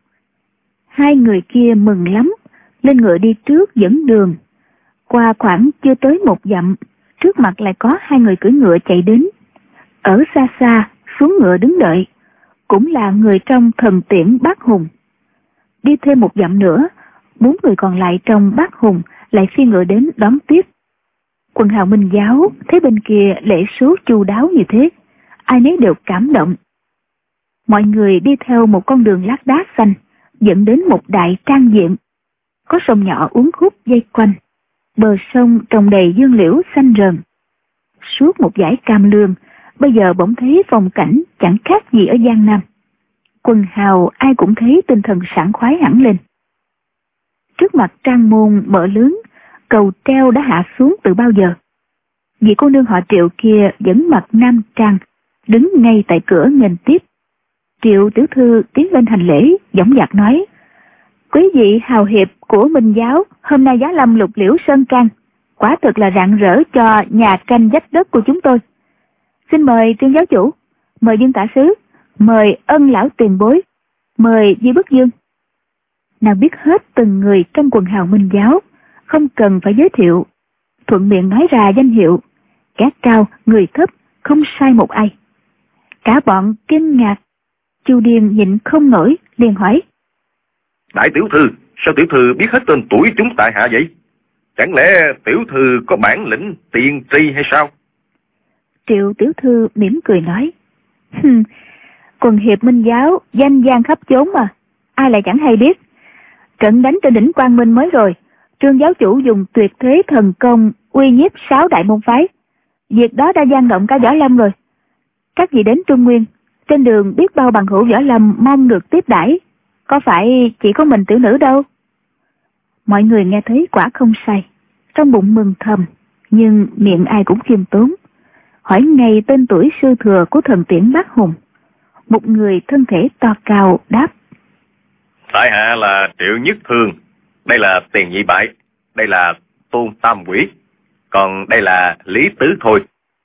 2 người kia mừng lắm, lên ngựa đi trước dẫn đường. Qua khoảng chưa tới 1 dặm, trước mặt lại có 2 người cưỡi ngựa chạy đến. Ở xa xa xuống ngựa đứng đợi, cũng là người trong thần tiễn Bát Hùng. Đi thêm 1 dặm nữa, 4 người còn lại trong Bát Hùng lại phi ngựa đến đón tiếp. Quần hào Minh giáo thấy bên kia lễ số chu đáo như thế, ai nấy đều cảm động. Mọi người đi theo một con đường lát đá xanh, dẫn đến một đại trang diện. Có sông nhỏ uốn khúc dây quanh, bờ sông trồng đầy dương liễu xanh rờn. Suốt một dải cam lương, bây giờ bỗng thấy phong cảnh chẳng khác gì ở Giang Nam. Quần hào ai cũng thấy tinh thần sảng khoái hẳn lên. Trước mặt trang môn mở lớn, cầu treo đã hạ xuống từ bao giờ. Vị cô nương họ Triệu kia vẫn mặc nam trang, đứng ngay tại cửa nghênh tiếp. Triệu tiểu thư tiến lên hành lễ, dõng dạc nói: Quý vị hào hiệp của Minh giáo hôm nay giá lâm Lục Liễu Sơn Trang, quả thực là rạng rỡ cho nhà tranh vách đất của chúng tôi. Xin mời Trương giáo chủ, mời Dương tả sứ, mời Ân lão tiền bối, mời Di Bất Dương. Nàng biết hết từng người trong quần hào Minh giáo, không cần phải giới thiệu, thuận miệng nói ra danh hiệu, kẻ cao người thấp không sai một ai. Cả bọn kinh ngạc. Chu Điền nhịn không nổi, liền hỏi: Đại tiểu thư, sao tiểu thư biết hết tên tuổi chúng tại hạ vậy? Chẳng lẽ tiểu thư có bản lĩnh tiên tri hay sao? Triệu tiểu thư mỉm cười nói: Quần hiệp Minh giáo danh giang khắp chốn mà, ai lại chẳng hay biết. Trận đánh trên đỉnh Quang Minh mới rồi, Trương giáo chủ dùng tuyệt thế thần công uy nhiếp 6 đại môn phái. Việc đó đã gian động cả Võ Lâm rồi. Các vị đến Trung Nguyên, trên đường biết bao bằng hữu Võ Lâm mong được tiếp đãi, có phải chỉ có mình tiểu nữ đâu. Mọi người nghe thấy quả không sai, trong bụng mừng thầm, nhưng miệng ai cũng khiêm tốn. Hỏi ngay tên tuổi sư thừa của thần tiễn Bác Hùng. Một người thân thể to cao đáp: tại hạ là Triệu Nhất Thương, đây là Tiền Nhị Bại, đây là Tôn Tam Quỷ, còn đây là Lý Tứ Thôi.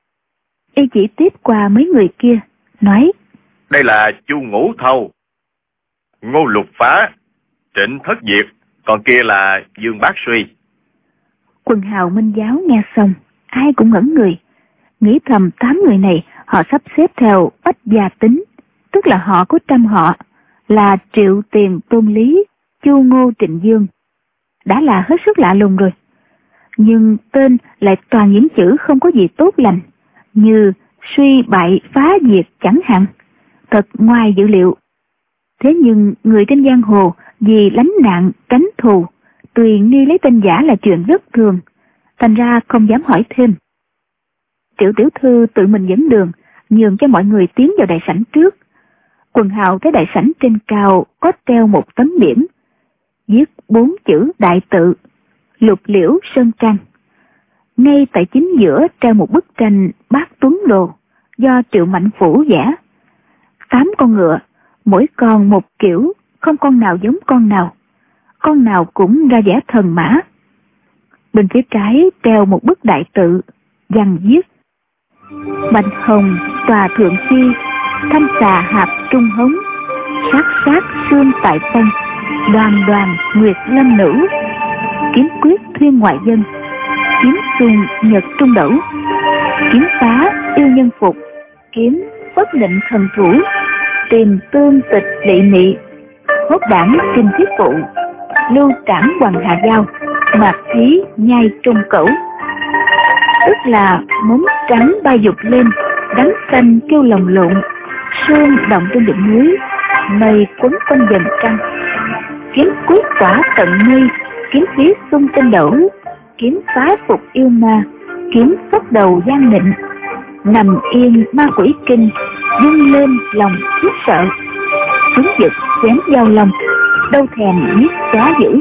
Y chỉ tiếp qua mấy người kia, nói: đây là Chu Ngũ Thâu, Ngô Lục Phá, Trịnh Thất Diệt, còn kia là Dương Bác Suy. Quần hào Minh giáo nghe xong, ai cũng ngẩn người, nghĩ thầm 8 người này họ sắp xếp theo Ếch Gia tính, tức là họ có 100 họ, là Triệu, Tiền, Tôn, Lý, Chu, Ngô, Trịnh, Dương. Đã là hết sức lạ lùng rồi. Nhưng tên lại toàn những chữ không có gì tốt lành, như suy, bại, phá, diệt chẳng hạn, thật ngoài dữ liệu. Thế nhưng người trên giang hồ vì lánh nạn, tránh thù, tùy nghi lấy tên giả là chuyện rất thường, thành ra không dám hỏi thêm. Triệu tiểu thư tự mình dẫn đường, nhường cho mọi người tiến vào đại sảnh trước. Quần hào thấy đại sảnh trên cao có treo một tấm biển, viết 4 chữ đại tự, Lục Liễu Sơn Trang. Ngay tại chính giữa treo một bức tranh Bát Tuấn Đồ do Triệu Mạnh Phủ vẽ. 8 con ngựa, mỗi con một kiểu, không con nào giống con nào cũng ra vẻ thần mã. Bên phía trái treo một bức đại tự, văn viết: Bạch hồng tòa thượng phi, thanh xà hạp trung hống, sát sát xương tại phong, đoàn đoàn nguyệt lâm nữ, kiếm quyết thuyên ngoại dân, kiếm xuân nhật trung đẩu, kiếm phá yêu nhân phục, kiếm bất định thần thủ, tìm tương tịch lỵ mị, hốt đảng kinh thiết phụ, lưu trảm hoàng hạ giao, mạc thí nhai trung cẩu. Tức là móng trắng bay dục lên, đắng xanh kêu lồng lộn, sương động trên đỉnh núi, mây quấn quanh dần trăng. Kiếm quyết tỏa tận mây, kiếm khí xung tinh đẩu, kiếm phá phục yêu ma, kiếm phất đầu gian nịnh. Nằm yên ma quỷ kinh, dâng lên lòng khiếp sợ. Chúng giật chém giao lòng, đâu thèm giết chó dữ.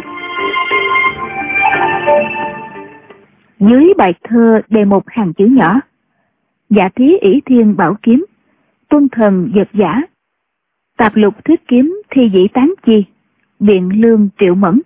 Dưới bài thơ đề một hàng chữ nhỏ: Dạ thí ỷ thiên bảo kiếm, tuân thần giật giả, tạp lục thuyết kiếm thi dĩ tán chi, biện lương Triệu Mẫn.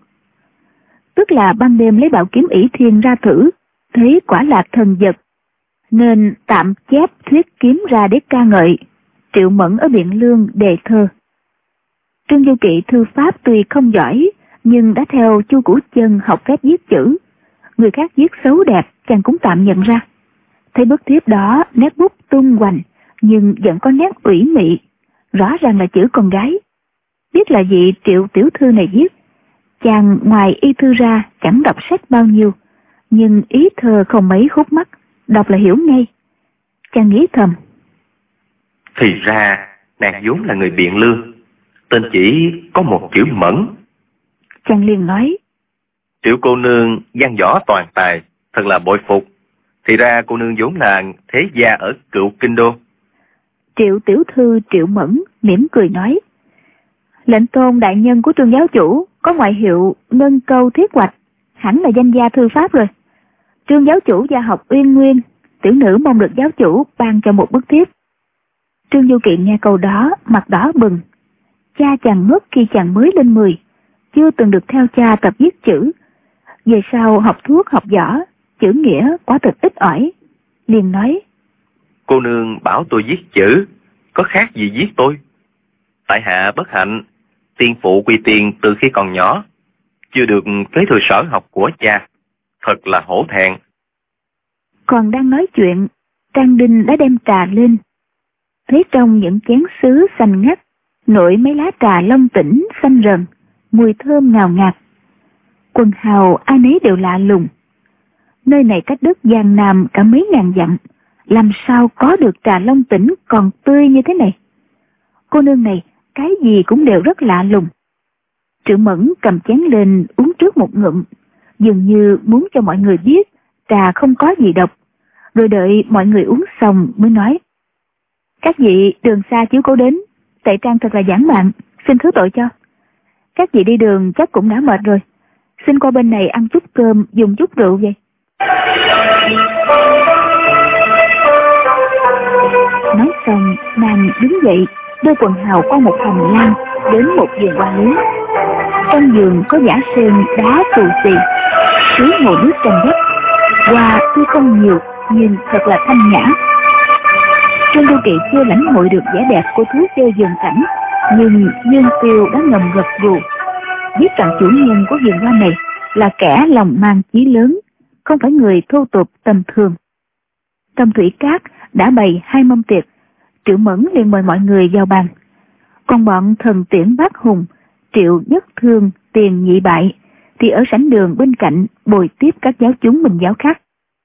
Tức là ban đêm lấy bảo kiếm ỷ thiên ra thử, thấy quả là thần vật, nên tạm chép thuyết kiếm ra để ca ngợi. Triệu Mẫn ở Biện Lương đề thơ. Trương Du Kỵ thư pháp tuy không giỏi, nhưng đã theo Chu Củ Chân học phép viết chữ. Người khác viết xấu đẹp chàng cũng tạm nhận ra. Thấy bức thiếp đó nét bút tung hoành, nhưng vẫn có nét ủy mị, rõ ràng là chữ con gái. Biết là vị Triệu tiểu thư này viết. Chàng ngoài y thư ra chẳng đọc sách bao nhiêu, nhưng ý thơ không mấy khúc mắc, đọc là hiểu ngay. Chàng nghĩ thầm: Thì ra nàng vốn là người Biện Lương, tên chỉ có một chữ Mẫn. Chàng liền nói: Triệu cô nương văn võ toàn tài, thật là bội phục. Thì ra cô nương vốn là thế gia ở Cựu Kinh Đô. Triệu tiểu thư Triệu Mẫn mỉm cười nói: Lệnh tôn đại nhân của Trương giáo chủ có ngoại hiệu Ngân Câu Thiết Hoạch, hẳn là danh gia thư pháp rồi. Trương giáo chủ gia học uyên nguyên, tiểu nữ mong được giáo chủ ban cho một bức thiếp. Trương Du Kiện nghe câu đó mặt đỏ bừng. Cha chàng mất khi chàng mới lên 10, chưa từng được theo cha tập viết chữ. Về sau học thuốc học võ, chữ nghĩa quá thật ít ỏi. Liền nói: Cô nương bảo tôi viết chữ, có khác gì viết tôi? Tại hạ bất hạnh, tiên phụ quy tiên từ khi còn nhỏ, chưa được kế thừa sở học của cha, thật là hổ thẹn. Còn đang nói chuyện, Trang Đinh đã đem trà lên. Thấy trong những chén sứ xanh ngắt, nổi mấy lá trà long tỉnh xanh rần, mùi thơm ngào ngạt. Quần hào ai nấy đều lạ lùng. Nơi này cách đất Giang Nam cả mấy ngàn dặm, làm sao có được trà long tỉnh còn tươi như thế này? Cô nương này cái gì cũng đều rất lạ lùng. Triệu Mẫn cầm chén lên uống trước một ngụm, dường như muốn cho mọi người biết trà không có gì độc, rồi đợi mọi người uống xong mới nói: Các vị đường xa chiếu cố đến, Tệ Trang thật là giản mạn, xin thứ tội cho. Các vị đi đường chắc cũng đã mệt rồi, xin qua bên này ăn chút cơm, dùng chút rượu vậy. Nói xong, nàng đứng dậy, đưa quần hào qua một hành lang đến một vườn hoa lớn. Trong vườn có giã sơn đá tù xì, suối hồ nước tranh vách. Hoa tuy không nhiều nhưng thật là thanh nhã. Trương Du Kỵ chưa lãnh hội được vẻ đẹp của thú chơi vườn cảnh, nhưng Dương Tiêu đã ngầm gật gù, biết rằng chủ nhân của vườn hoa này là kẻ lòng mang chí lớn, không phải người thô tục tầm thường. Trong thủy cát đã bày 2 mâm tiệc, Triệu Mẫn liền mời mọi người vào bàn. Còn bọn Thần Tiễn Bác Hùng, Triệu Nhất Thương, Tiền Nhị Bại thì ở sảnh đường bên cạnh bồi tiếp các giáo chúng Minh giáo khác.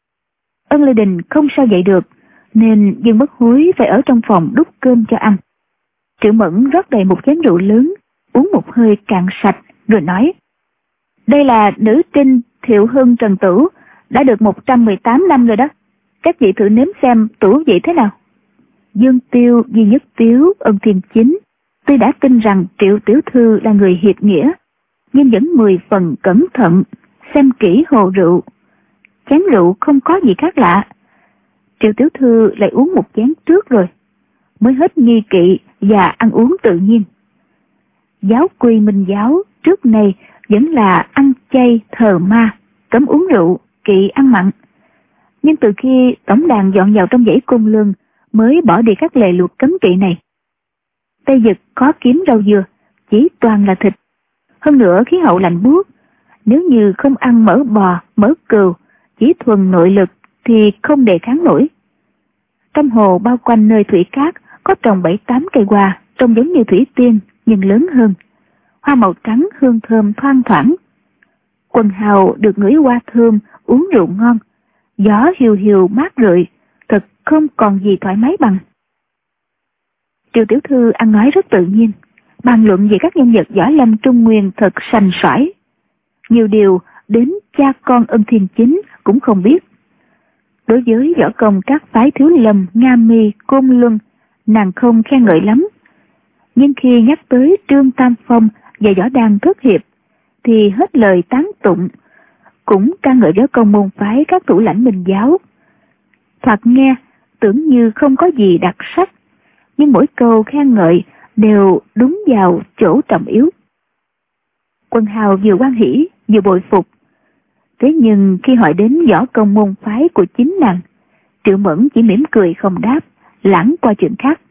Ân Lê Đình không sao dậy được, nên Dương Bất Hối phải ở trong phòng đút cơm cho ăn. Triệu Mẫn rót đầy một chén rượu lớn, uống một hơi cạn sạch, rồi nói: Đây là nữ trinh Thiệu Hưng Trần Tửu, đã được 118 năm rồi đó. Các vị thử nếm xem tửu vị thế nào. Dương Tiêu, Duy Nhất Tiếu, Ân Thiên Chính tuy đã tin rằng Triệu tiểu thư là người hiệp nghĩa, nhưng vẫn 10 phần cẩn thận, xem kỹ hồ rượu. Chén rượu không có gì khác lạ. Triệu tiểu thư lại uống một chén trước rồi, mới hết nghi kỵ và ăn uống tự nhiên. Giáo quy Minh giáo trước nay vẫn là ăn chay thờ ma, cấm uống rượu, kỵ ăn mặn. Nhưng từ khi tổng đàn dọn vào trong dãy Côn Lương mới bỏ đi các lề luật cấm kỵ này. Tây Dực khó kiếm rau dừa, chỉ toàn là thịt. Hơn nữa khí hậu lạnh buốt, nếu như không ăn mỡ bò, mỡ cừu, chỉ thuần nội lực thì không đề kháng nổi. Trong hồ bao quanh nơi thủy cát có trồng 7-8 cây hoa, trông giống như thủy tiên nhưng lớn hơn. Hoa màu trắng hương thơm thoang thoảng. Quần hào được ngửi hoa thơm, uống rượu ngon, gió hiu hiu mát rượi, thật không còn gì thoải mái bằng. Triệu tiểu thư ăn nói rất tự nhiên, bàn luận về các nhân vật võ lâm Trung Nguyên thật sành sỏi. Nhiều điều đến cha con Ân Thiên Chính cũng không biết. Đối với võ công các phái Thiếu Lâm, Nga Mi, Côn Luân, nàng không khen ngợi lắm. Nhưng khi nhắc tới Trương Tam Phong và Võ Đăng Thất Hiệp thì hết lời tán tụng, cũng ca ngợi võ công môn phái các thủ lãnh Minh giáo. Thoạt nghe tưởng như không có gì đặc sắc, nhưng mỗi câu khen ngợi đều đúng vào chỗ trọng yếu. Quần hào vừa hoan hỉ vừa bội phục. Thế nhưng khi hỏi đến võ công môn phái của chính nàng, Triệu Mẫn chỉ mỉm cười không đáp, lãng qua chuyện khác.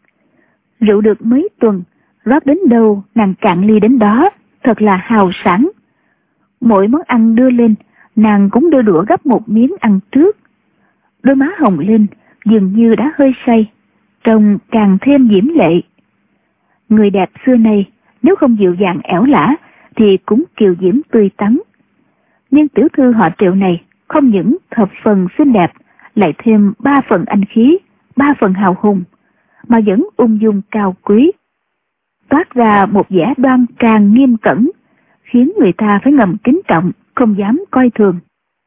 Rượu được mấy tuần, rót đến đâu nàng cạn ly đến đó, thật là hào sảng. Mỗi món ăn đưa lên, nàng cũng đưa đũa gấp một miếng ăn trước. Đôi má hồng lên, dường như đã hơi say, trông càng thêm diễm lệ. Người đẹp xưa nay, nếu không dịu dàng ẻo lả, thì cũng kiều diễm tươi tắn. Nhưng tiểu thư họ Triệu này không những thập phần xinh đẹp, lại thêm 3 phần anh khí, 3 phần hào hùng, mà vẫn ung dung cao quý, toát ra một vẻ đoan trang nghiêm cẩn, khiến người ta phải ngầm kính trọng, không dám coi thường.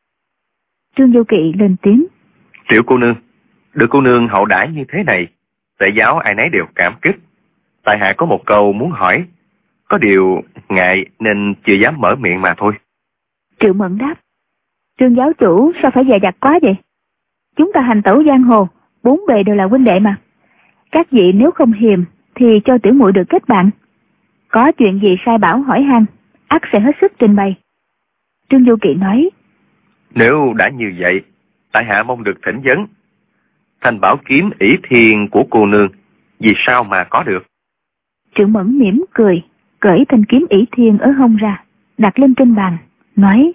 Trương Du Kỵ lên tiếng: Triệu cô nương, được cô nương hậu đãi như thế này, Tệ giáo ai nấy đều cảm kích. Tại hạ có một câu muốn hỏi, có điều ngại nên chưa dám mở miệng mà thôi. Triệu Mẫn đáp: Trương giáo chủ sao phải dè dặt quá vậy? Chúng ta hành tẩu giang hồ, 4 bề đều là huynh đệ mà. Các vị nếu không hiềm thì cho tiểu muội được kết bạn. Có chuyện gì sai bảo hỏi han, ắt sẽ hết sức trình bày. Trương Du Kỵ nói: Nếu đã như vậy, tại hạ mong được thỉnh vấn. Thanh bảo kiếm ỷ thiên của cô nương, vì sao mà có được? Triệu Mẫn mỉm cười, cởi thanh kiếm ỷ thiên ở hông ra, đặt lên trên bàn, nói: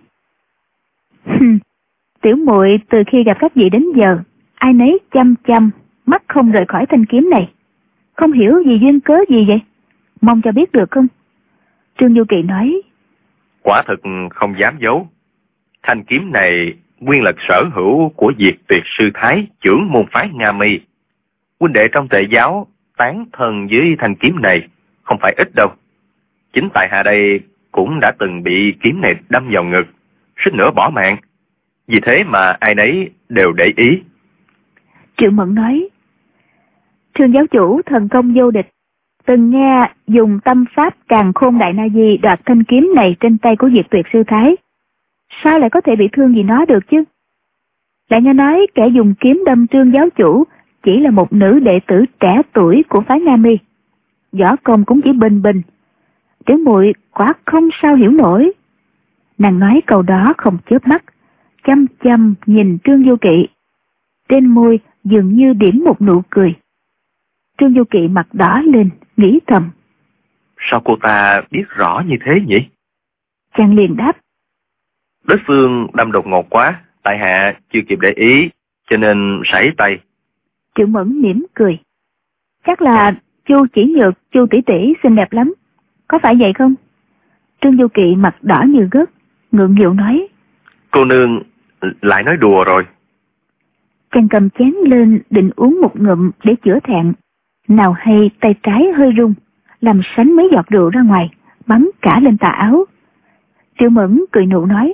Tiểu muội từ khi gặp các vị đến giờ, ai nấy chăm chăm, mắt không rời khỏi thanh kiếm này. Không hiểu vì duyên cớ gì vậy? Mong cho biết được không? Trương Du Kỵ nói: Quả thực không dám giấu. Thanh kiếm này nguyên là sở hữu của Diệt Tuyệt sư thái, trưởng môn phái Nga Mi. Huynh đệ trong Tệ giáo tán thần với thanh kiếm này không phải ít đâu. Chính tại hạ đây cũng đã từng bị kiếm này đâm vào ngực, suýt nữa bỏ mạng. Vì thế mà ai nấy đều để ý. Triệu Mẫn nói, Trương giáo chủ thần công vô địch, từng nghe dùng tâm pháp Càn Khôn Đại Na Di đoạt thanh kiếm này trên tay của Diệt Tuyệt sư thái. Sao lại có thể bị thương gì nó được chứ? Lại nghe nói kẻ dùng kiếm đâm Trương giáo chủ chỉ là một nữ đệ tử trẻ tuổi của phái Nga Mi. Võ công cũng chỉ bình bình. Tiểu muội quả không sao hiểu nổi. Nàng nói câu đó không chớp mắt, chăm chăm nhìn Trương Vô Kỵ. Trên môi dường như điểm một nụ cười. Trương Vô Kỵ mặt đỏ lên, nghĩ thầm. Sao cô ta biết rõ như thế nhỉ? Chàng liền đáp. Đối phương đâm đột ngột quá, tại hạ chưa kịp để ý, cho nên sảy tay. Triệu Mẫn mỉm cười. Chắc là Chu Chỉ Nhược, Chu tỷ tỷ xinh đẹp lắm, có phải vậy không? Trương Vô Kỵ mặt đỏ như gấc, ngượng nghịu nói. Cô nương lại nói đùa rồi. Chàng cầm chén lên định uống một ngụm để chữa thẹn. Nào hay tay trái hơi rung, làm sánh mấy giọt rượu ra ngoài, bắn cả lên tà áo. Triệu Mẫn cười nụ nói.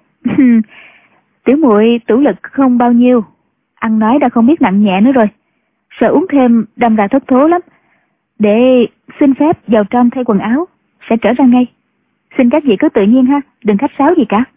Tiểu muội tủ lực không bao nhiêu, ăn nói đã không biết nặng nhẹ nữa rồi, sợ uống thêm đâm ra thất thố lắm. Để xin phép vào trong thay quần áo, sẽ trở ra ngay. Xin các vị cứ tự nhiên ha, đừng khách sáo gì cả.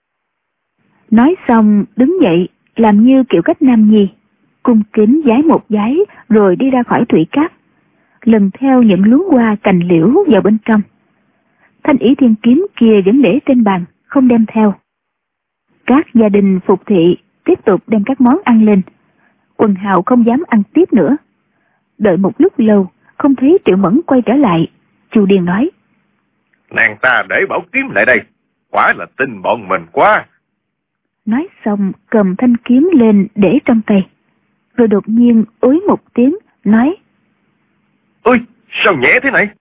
Nói xong đứng dậy làm như kiểu cách nam nhi, cung kính vái một vái rồi đi ra khỏi thủy cát, lần theo những luống hoa cành liễu vào bên trong. Thanh Ý Thiên kiếm kia vẫn để trên bàn, không đem theo. Các gia đình phục thị tiếp tục đem các món ăn lên. Quần hào không dám ăn tiếp nữa. Đợi một lúc lâu không thấy Triệu Mẫn quay trở lại, Chu Điền nói. Nàng ta để bảo kiếm lại đây, quả là tin bọn mình quá. Nói xong cầm thanh kiếm lên để trong tay, rồi đột nhiên ối một tiếng nói. Ôi, sao nhẹ thế này?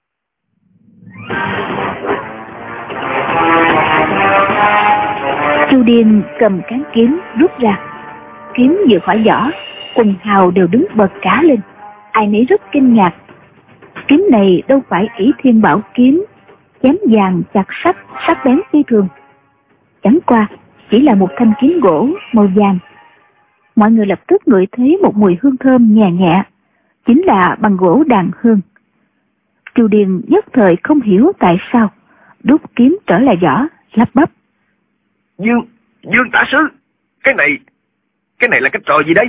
Chu Điền cầm cán kiếm rút ra. Kiếm vừa khỏi vỏ, quần hào đều đứng bật cả lên, ai nấy rất kinh ngạc. Kiếm này đâu phải Ỷ Thiên Bảo kiếm, chém vàng chặt sắt, sắc bén phi thường. Chẳng qua chỉ là một thanh kiếm gỗ màu vàng. Mọi người lập tức ngửi thấy một mùi hương thơm nhẹ nhẹ, chính là bằng gỗ đàn hương. Chu Điền nhất thời không hiểu tại sao đút kiếm trở lại vỏ, lắp bắp. Dương tả sứ, cái này là cái trò gì đây?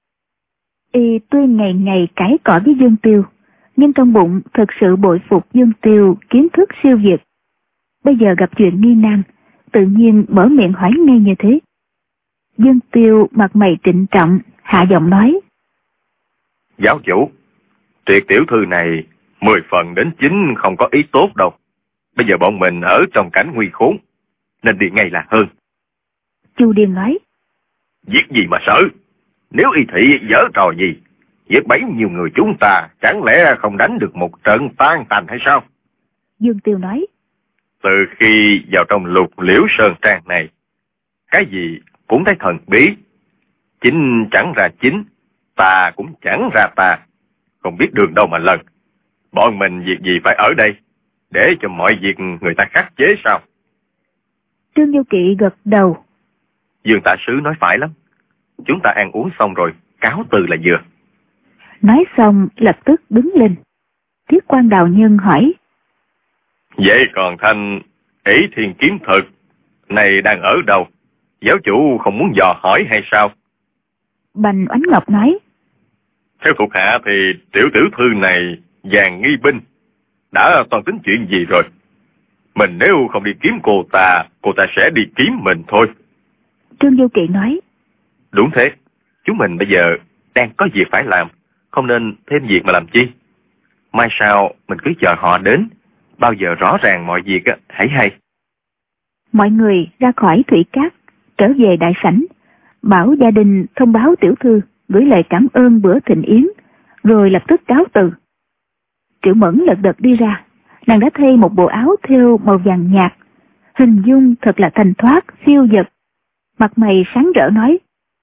Y tuy ngày ngày cãi cọ với Dương Tiêu, nhưng trong bụng thật sự bội phục Dương Tiêu kiến thức siêu việt. Bây giờ gặp chuyện nghi nan, tự nhiên mở miệng hỏi ngay như thế. Dương Tiêu mặt mày trịnh trọng, hạ giọng nói. Giáo chủ, Tuyệt tiểu thư này 10 phần đến 9 không có ý tốt đâu. Bây giờ bọn mình ở trong cảnh nguy khốn, nên đi ngay là hơn. Chu Điền nói. Việc gì mà sợ? Nếu y thị giở trò gì, giết bấy nhiêu người chúng ta, chẳng lẽ không đánh được một trận tan tành hay sao? Dương Tiêu nói. Từ khi vào trong Lục Liễu Sơn Trang này, cái gì cũng thấy thần bí. Chính chẳng ra chính, ta cũng chẳng ra ta, không biết đường đâu mà lần. Bọn mình việc gì phải ở đây, để cho mọi việc người ta khắc chế sao? Trương Vô Kỵ gật đầu. Dương tả sứ nói phải lắm. Chúng ta ăn uống xong rồi, cáo từ là vừa. Nói xong lập tức đứng lên. Thiết Quan Đạo Nhân hỏi. Vậy còn thanh Ý Thiên kiếm thực này đang ở đâu? Giáo chủ không muốn dò hỏi hay sao? Bành Oánh Ngọc nói. Theo thuộc hạ thì tiểu thư này vàng nghi binh, đã toàn tính chuyện gì rồi? Mình nếu không đi kiếm cô ta sẽ đi kiếm mình thôi. Trương Vô Kỵ nói. Đúng thế, chúng mình bây giờ đang có việc phải làm, không nên thêm việc mà làm chi. Mai sau mình cứ chờ họ đến, bao giờ rõ ràng mọi việc hãy hay. Mọi người ra khỏi thủy cát, trở về đại sảnh, bảo gia đình thông báo tiểu thư gửi lời cảm ơn bữa thịnh yến, rồi lập tức cáo từ. Triệu Mẫn lật đật đi ra, nàng đã thay một bộ áo thêu màu vàng nhạt, hình dung thật là thanh thoát, phiêu dật. Mặt mày sáng rỡ nói.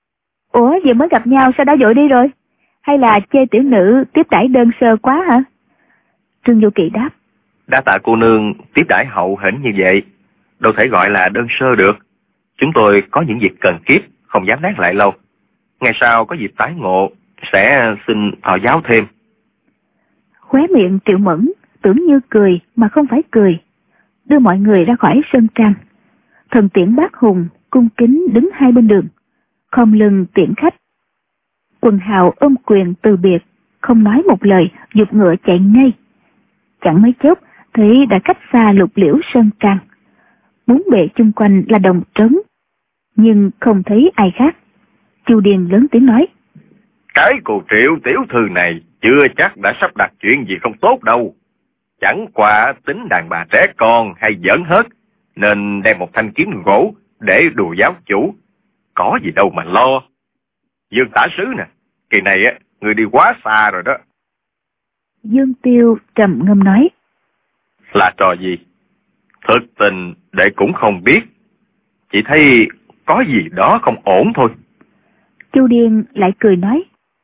Ủa, vừa mới gặp nhau sao đã vội đi rồi? Hay là chê tiểu nữ tiếp đãi đơn sơ quá hả? Trương Vô Kỵ đáp. Đa tạ cô nương tiếp đãi hậu hĩnh như vậy, đâu thể gọi là đơn sơ được. Chúng tôi có những việc cần kiếp, không dám nán lại lâu. Ngày sau có dịp tái ngộ, sẽ xin thọ giáo thêm. Khóe miệng Triệu Mẫn tưởng như cười mà không phải cười, đưa mọi người ra khỏi sân trang. Thần tiễn bác hùng cung kính đứng hai bên đường, khom lưng tiễn khách. Quần hào ôm quyền từ biệt, không nói một lời, giục ngựa chạy ngay. Chẳng mấy chốc thấy đã cách xa Lục Liễu sơn trang. Bốn bề chung quanh là đồng trống, nhưng không thấy ai khác. Chu Điền lớn tiếng nói: Cái cô Triệu tiểu thư này chưa chắc đã sắp đặt chuyện gì không tốt đâu. Chẳng qua tính đàn bà trẻ con hay giỡn hớt, nên đem một thanh kiếm gỗ để đùa giáo chủ. Có gì đâu mà lo. Dương tả sứ nè, kỳ này á, người đi quá xa rồi đó. Dương Tiêu trầm ngâm nói: Là trò gì? Thực tình đệ cũng không biết. Chỉ thấy có gì đó không ổn thôi. Chu Điền lại cười nói: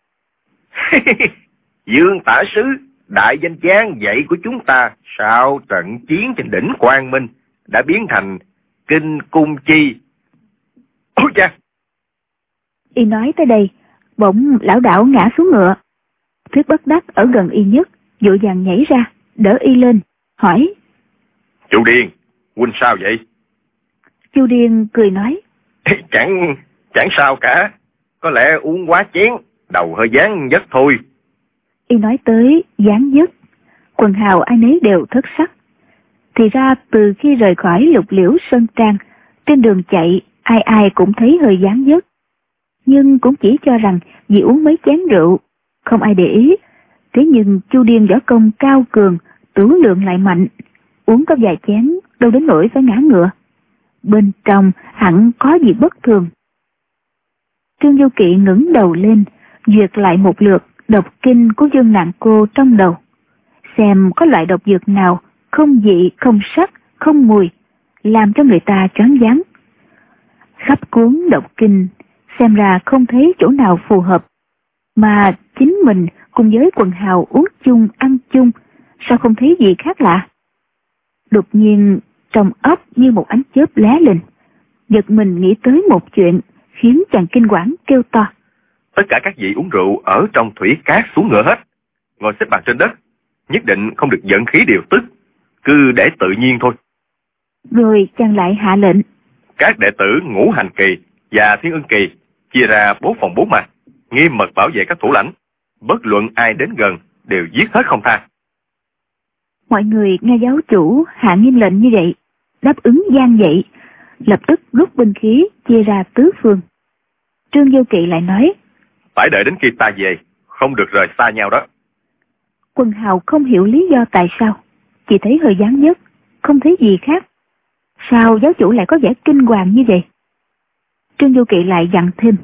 Dương tả sứ, đại danh giang dạy của chúng ta, sau trận chiến trên đỉnh Quang Minh đã biến thành kinh cung chi. Ôi cha! Y nói tới đây, bỗng lão đảo ngã xuống ngựa. Thuyết Bất Đắc ở gần Y nhất, vội vàng nhảy ra, đỡ Y lên, hỏi: Chu Điền, huynh sao vậy? Chu Điền cười nói: Chẳng sao cả, có lẽ uống quá chén, đầu hơi dán giấc thôi. Y nói tới dán giấc, quần hào ai nấy đều thất sắc. Thì ra từ khi rời khỏi Lục Liễu sơn trang, trên đường chạy ai ai cũng thấy hơi dán giấc, nhưng cũng chỉ cho rằng vì uống mấy chén rượu, không ai để ý. Thế nhưng Chu Điền võ công cao cường, tửu lượng lại mạnh, uống có vài chén đâu đến nỗi phải ngã ngựa. Bên trong hẳn có gì bất thường. Trương Du Kỵ ngẩng đầu lên, duyệt lại một lượt độc kinh của Dương Nạn Cô trong đầu, xem có loại độc dược nào không vị, không sắc, không mùi, làm cho người ta choáng váng. Khắp cuốn độc kinh xem ra không thấy chỗ nào phù hợp, mà chính mình cùng với quần hào uống chung ăn chung, sao không thấy gì khác lạ. Đột nhiên trong óc như một ánh chớp lóe lên, giật mình nghĩ tới một chuyện khiến chàng kinh quản kêu to: Tất cả các vị uống rượu ở trong thủy cát xuống ngựa hết, ngồi xếp bằng trên đất, nhất định không được giận khí điều tức, cứ để tự nhiên thôi. Rồi chàng lại hạ lệnh: Các đệ tử Ngũ Hành Kỳ và Thiên Ưng Kỳ chia ra 4 phòng 4 mặt, nghiêm mật bảo vệ các thủ lãnh, bất luận ai đến gần đều giết hết không tha. Mọi người nghe giáo chủ hạ nghiêm lệnh như vậy, đáp ứng gian dậy, lập tức rút binh khí chia ra tứ phương. Trương Du Kỵ lại nói: Phải đợi đến khi ta về, không được rời xa nhau đó. Quần hào không hiểu lý do tại sao, chỉ thấy hơi dán giấc, không thấy gì khác. Sao giáo chủ lại có vẻ kinh hoàng như vậy? Trương Du Kỵ lại dặn thêm: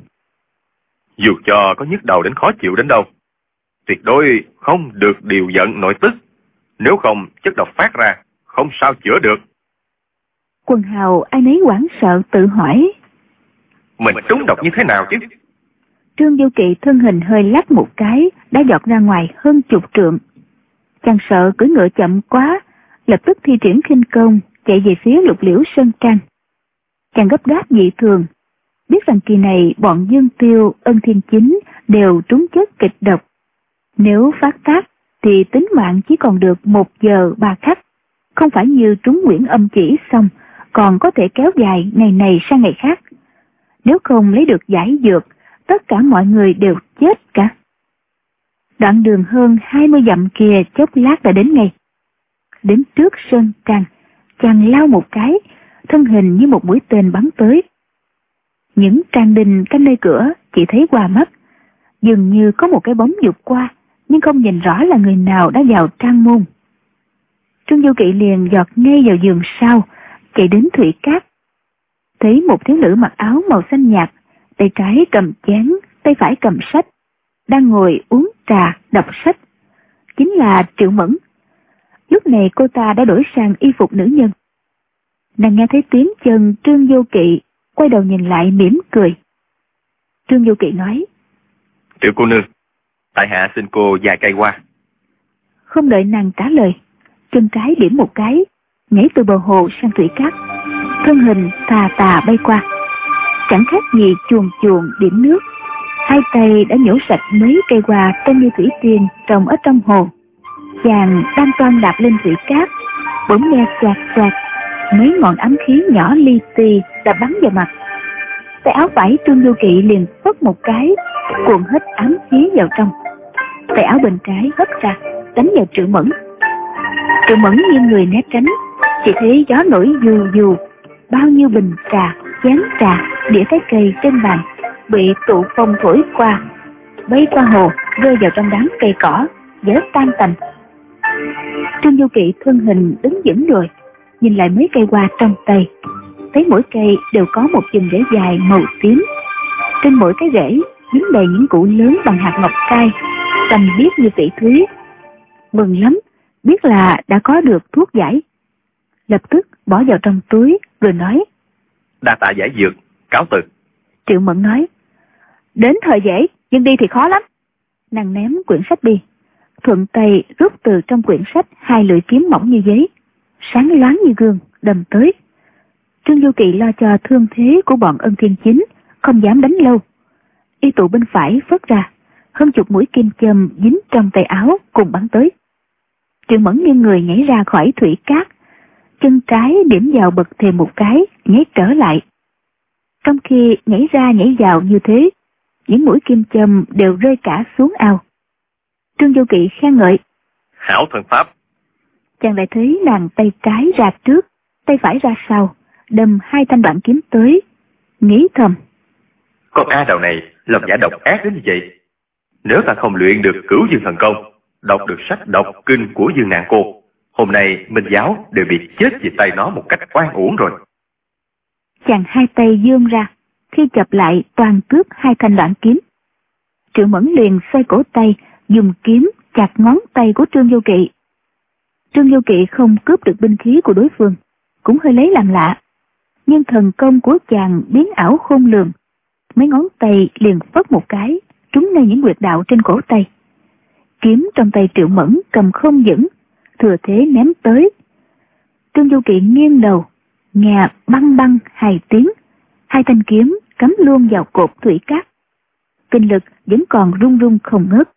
Dù cho có nhức đầu đến khó chịu đến đâu, tuyệt đối không được điều giận nội tức, nếu không chất độc phát ra, không sao chữa được. Quần hào ai nấy hoảng sợ tự hỏi: Mình trúng độc như thế nào chứ? Trương Du Kỵ thân hình hơi lắc một cái, đã giọt ra ngoài hơn 10 trượng. Chàng sợ cưỡi ngựa chậm quá, lập tức thi triển khinh công chạy về phía Lục Liễu sơn trang. Chàng gấp gáp dị thường, biết rằng kỳ này bọn Dương Tiêu, Ân Thiên Chính đều trúng chất kịch độc. Nếu phát tác thì tính mạng chỉ còn được 1 giờ 3 khắc, không phải như trúng Nguyễn Âm Chỉ xong còn có thể kéo dài ngày này sang ngày khác. Nếu không lấy được giải dược, tất cả mọi người đều chết cả. Đoạn đường hơn 20 dặm kia chốc lát đã đến ngay. Đến trước sơn trang, chàng lao một cái, thân hình như một mũi tên bắn tới. Những trang đình canh nơi cửa chỉ thấy qua mắt, dường như có một cái bóng vụt qua, nhưng không nhìn rõ là người nào đã vào trang môn. Trương Du Kỵ liền giọt ngay vào giường sau, chạy đến thủy cát. Thấy một thiếu nữ mặc áo màu xanh nhạt, tay trái cầm chén, tay phải cầm sách, đang ngồi uống trà, đọc sách. Chính là Triệu Mẫn. Lúc này cô ta đã đổi sang y phục nữ nhân. Nàng nghe thấy tiếng chân Trương Du Kỵ, quay đầu nhìn lại mỉm cười. Trương Du Kỵ nói: Triệu cô nương, tại hạ xin cô vài cây hoa. Không đợi nàng trả lời, chân trái điểm một cái, nhảy từ bờ hồ sang thủy cát, thân hình tà tà bay qua, chẳng khác gì chuồn chuồn điểm nước. Hai tay đã nhổ sạch mấy cây hoa trông như thủy tiên trồng ở trong hồ. Chàng đang toan đạp lên thủy cát, bỗng nghe choạt choạt, mấy ngọn ám khí nhỏ li ti đã bắn vào mặt. Tay áo phải Trương Du Kỵ liền phất một cái, cuộn hết ám khí vào trong. Tay áo bên trái hất ra, đánh vào Triệu Mẫn. Triệu Mẫn nghiêng người né tránh, chỉ thấy gió nổi dù dù, bao nhiêu bình trà, chén trà, đĩa trái cây trên bàn bị tụ phong thổi qua, bay qua hồ, rơi vào trong đám cây cỏ, vỡ tan tành. Trương Du Kỵ thân hình đứng vững rồi, nhìn lại mấy cây hoa trong tay, thấy mỗi cây đều có một chùm rễ dài màu tím, trên mỗi cái rễ dính đầy những củ lớn bằng hạt ngọc trai, xanh biếc như tỷ thúy. Mừng lắm, biết là đã có được thuốc giải. Lập tức bỏ vào trong túi rồi nói: Đa tạ giải dược, cáo từ. Triệu Mẫn nói: Đến thời dễ, nhưng đi thì khó lắm. Nàng ném quyển sách đi, thuận tay rút từ trong quyển sách hai lưỡi kiếm mỏng như giấy, sáng loáng như gương, đâm tới. Trương Du Kỵ lo cho thương thế của bọn Ân Thiên Chính, không dám đánh lâu. Y tụ bên phải phất ra, hơn chục mũi kim châm dính trong tay áo cùng bắn tới. Triệu Mẫn nghiêng người nhảy ra khỏi thủy cát, chân trái điểm vào bậc thềm một cái, nhảy trở lại. Trong khi nhảy ra nhảy vào như thế, những mũi kim châm đều rơi cả xuống ao. Trương Du Kỵ khen ngợi: Hảo thần pháp. Chàng lại thấy nàng tay trái ra trước, tay phải ra sau, đâm hai thanh đoạn kiếm tới, nghĩ thầm: Con A Đào này lòng dạ độc ác đến như vậy. Nếu ta không luyện được Cửu Dương thần công, đọc được sách đọc kinh của Dương Nạn Cô, hôm nay Minh giáo đều bị chết vì tay nó một cách oan uổng rồi. Chàng hai tay giương ra, khi chập lại toàn cướp hai thanh đoạn kiếm. Triệu Mẫn liền xoay cổ tay, dùng kiếm chặt ngón tay của Trương Du Kỵ. Trương Du Kỵ không cướp được binh khí của đối phương, cũng hơi lấy làm lạ. Nhưng thần công của chàng biến ảo khôn lường, mấy ngón tay liền phất một cái, trúng ngay những huyệt đạo trên cổ tay. Kiếm trong tay Triệu Mẫn cầm không vững, thừa thế ném tới. Trương Du Kỵ nghiêng đầu, nghe băng băng hai tiếng, hai thanh kiếm cắm luôn vào cột thủy cát. Kinh lực vẫn còn rung rung không ngớt.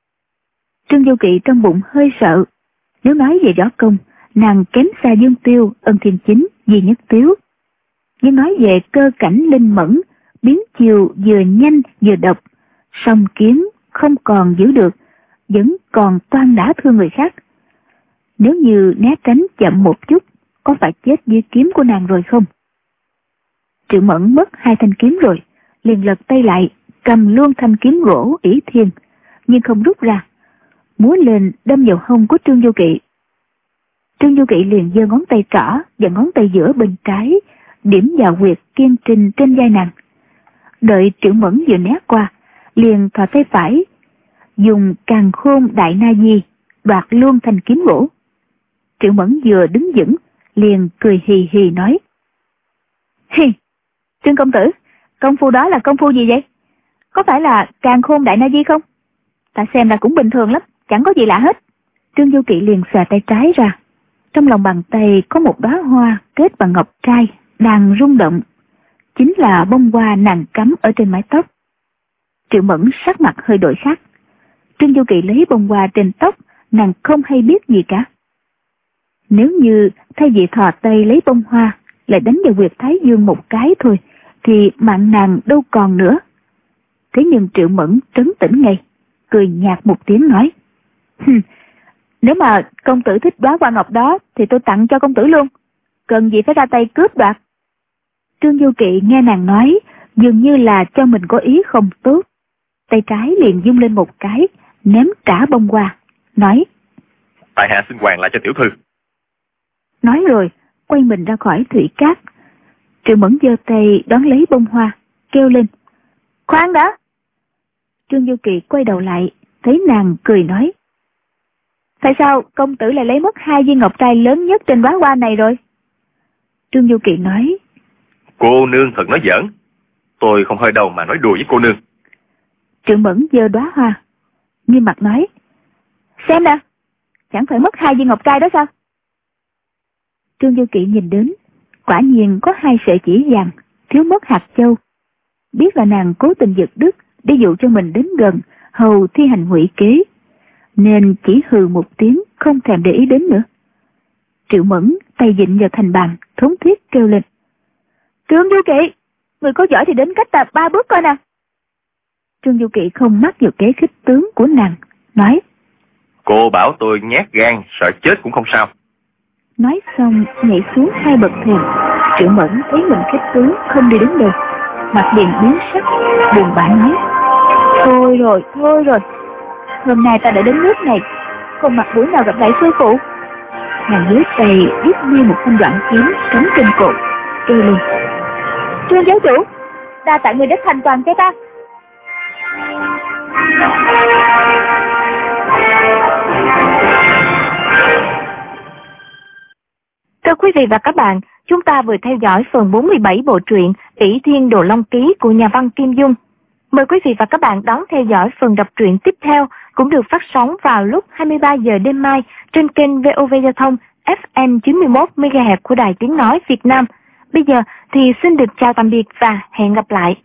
Trương Du Kỵ trong bụng hơi sợ. Nếu nói về võ công, nàng kém xa Dương Tiêu, Ân Thiên Chính, Duy Nhất Tiếu. Nhưng nói về cơ cảnh linh mẫn, biến chiều vừa nhanh vừa độc, song kiếm không còn giữ được, vẫn còn toan đả thương người khác. Nếu như né tránh chậm một chút, có phải chết dưới kiếm của nàng rồi không? Triệu Mẫn mất hai thanh kiếm rồi, liền lật tay lại, cầm luôn thanh kiếm gỗ ỷ thiên, nhưng không rút ra, múa lên đâm vào hông của Trương Du Kỵ. Trương Du Kỵ liền giơ ngón tay trỏ và ngón tay giữa bên trái điểm vào huyệt kiên trinh trên vai nàng. Đợi Triệu Mẫn vừa né qua, liền thò tay phải, dùng Càn Khôn Đại Na Di đoạt luôn thanh kiếm gỗ. Triệu Mẫn vừa đứng vững, liền cười hì hì nói: Hi, Trương công tử, công phu đó là công phu gì vậy? Có phải là Càn Khôn Đại Na Di không? Ta xem là cũng bình thường lắm, chẳng có gì lạ hết. Trương Du Kỵ liền xòe tay trái ra, trong lòng bàn tay có một đóa hoa kết bằng ngọc trai đang rung động, chính là bông hoa nàng cắm ở trên mái tóc. Triệu Mẫn sắc mặt hơi đổi khác. Trương Du Kỵ lấy bông hoa trên tóc, nàng không hay biết gì cả. Nếu như thay vì thò tay lấy bông hoa lại đánh vào huyệt thái dương một cái thôi, thì mạng nàng đâu còn nữa. Thế nhưng Triệu Mẫn trấn tĩnh ngay, cười nhạt một tiếng nói: Nếu mà công tử thích đóa hoa ngọc đó thì tôi tặng cho công tử luôn, cần gì phải ra tay cướp đoạt. Trương Du Kỵ nghe nàng nói dường như là cho mình có ý không tốt, tay trái liền vung lên một cái, ném trả bông hoa, nói: Tại hạ xin hoàn lại cho tiểu thư. Nói rồi quay mình ra khỏi thủy cát. Triệu Mẫn giơ tay đón lấy bông hoa, kêu lên: Khoan đã! Trương Du Kỵ quay đầu lại, thấy nàng cười nói: Tại sao công tử lại lấy mất hai viên ngọc trai lớn nhất trên đóa hoa này rồi? Trương Du Kỵ nói: Cô nương thật nói giỡn, tôi không hơi đâu mà nói đùa với cô nương. Triệu Mẫn giơ đóa hoa, nghiêm mặt nói: Xem nè, chẳng phải mất hai viên ngọc trai đó sao? Trương Du Kỵ nhìn đến, quả nhiên có 2 sợi chỉ vàng, thiếu mất hạt châu. Biết là nàng cố tình giật đứt để dụ cho mình đến gần, hầu thi hành ngụy kế, nên chỉ hừ một tiếng, không thèm để ý đến nữa. Triệu Mẫn tay vịn vào thành bàn, thống thiết kêu lên: Trương Du Kỵ, người có giỏi thì đến cách ta 3 bước coi nè. Trương Du Kỵ không mắc vào kế khích tướng của nàng, nói: Cô bảo tôi nhát gan, sợ chết cũng không sao. Nói xong nhảy xuống 2 bậc thềm. Triệu Mẫn thấy mình khích tướng không đi đến đâu, mặt liền biến sắc, buồn bã nói: Thôi rồi, hôm nay ta đã đến nước này, không mặt mũi nào gặp lại sư phụ. Nàng dưới tay rút ngay một thanh đoạn kiếm cắm trên cổ, kêu lên: Trương giáo chủ, đa tạ người đã thành toàn cho ta. Thưa quý vị và các bạn, chúng ta vừa theo dõi phần 47 bộ truyện ỷ Thiên Đồ Long Ký của nhà văn Kim Dung. Mời quý vị và các bạn đón theo dõi phần đọc truyện tiếp theo, cũng được phát sóng vào lúc 23 giờ đêm mai trên kênh VOV Giao thông FM 91 MHz của Đài Tiếng nói Việt Nam. Bây giờ thì xin được chào tạm biệt và hẹn gặp lại.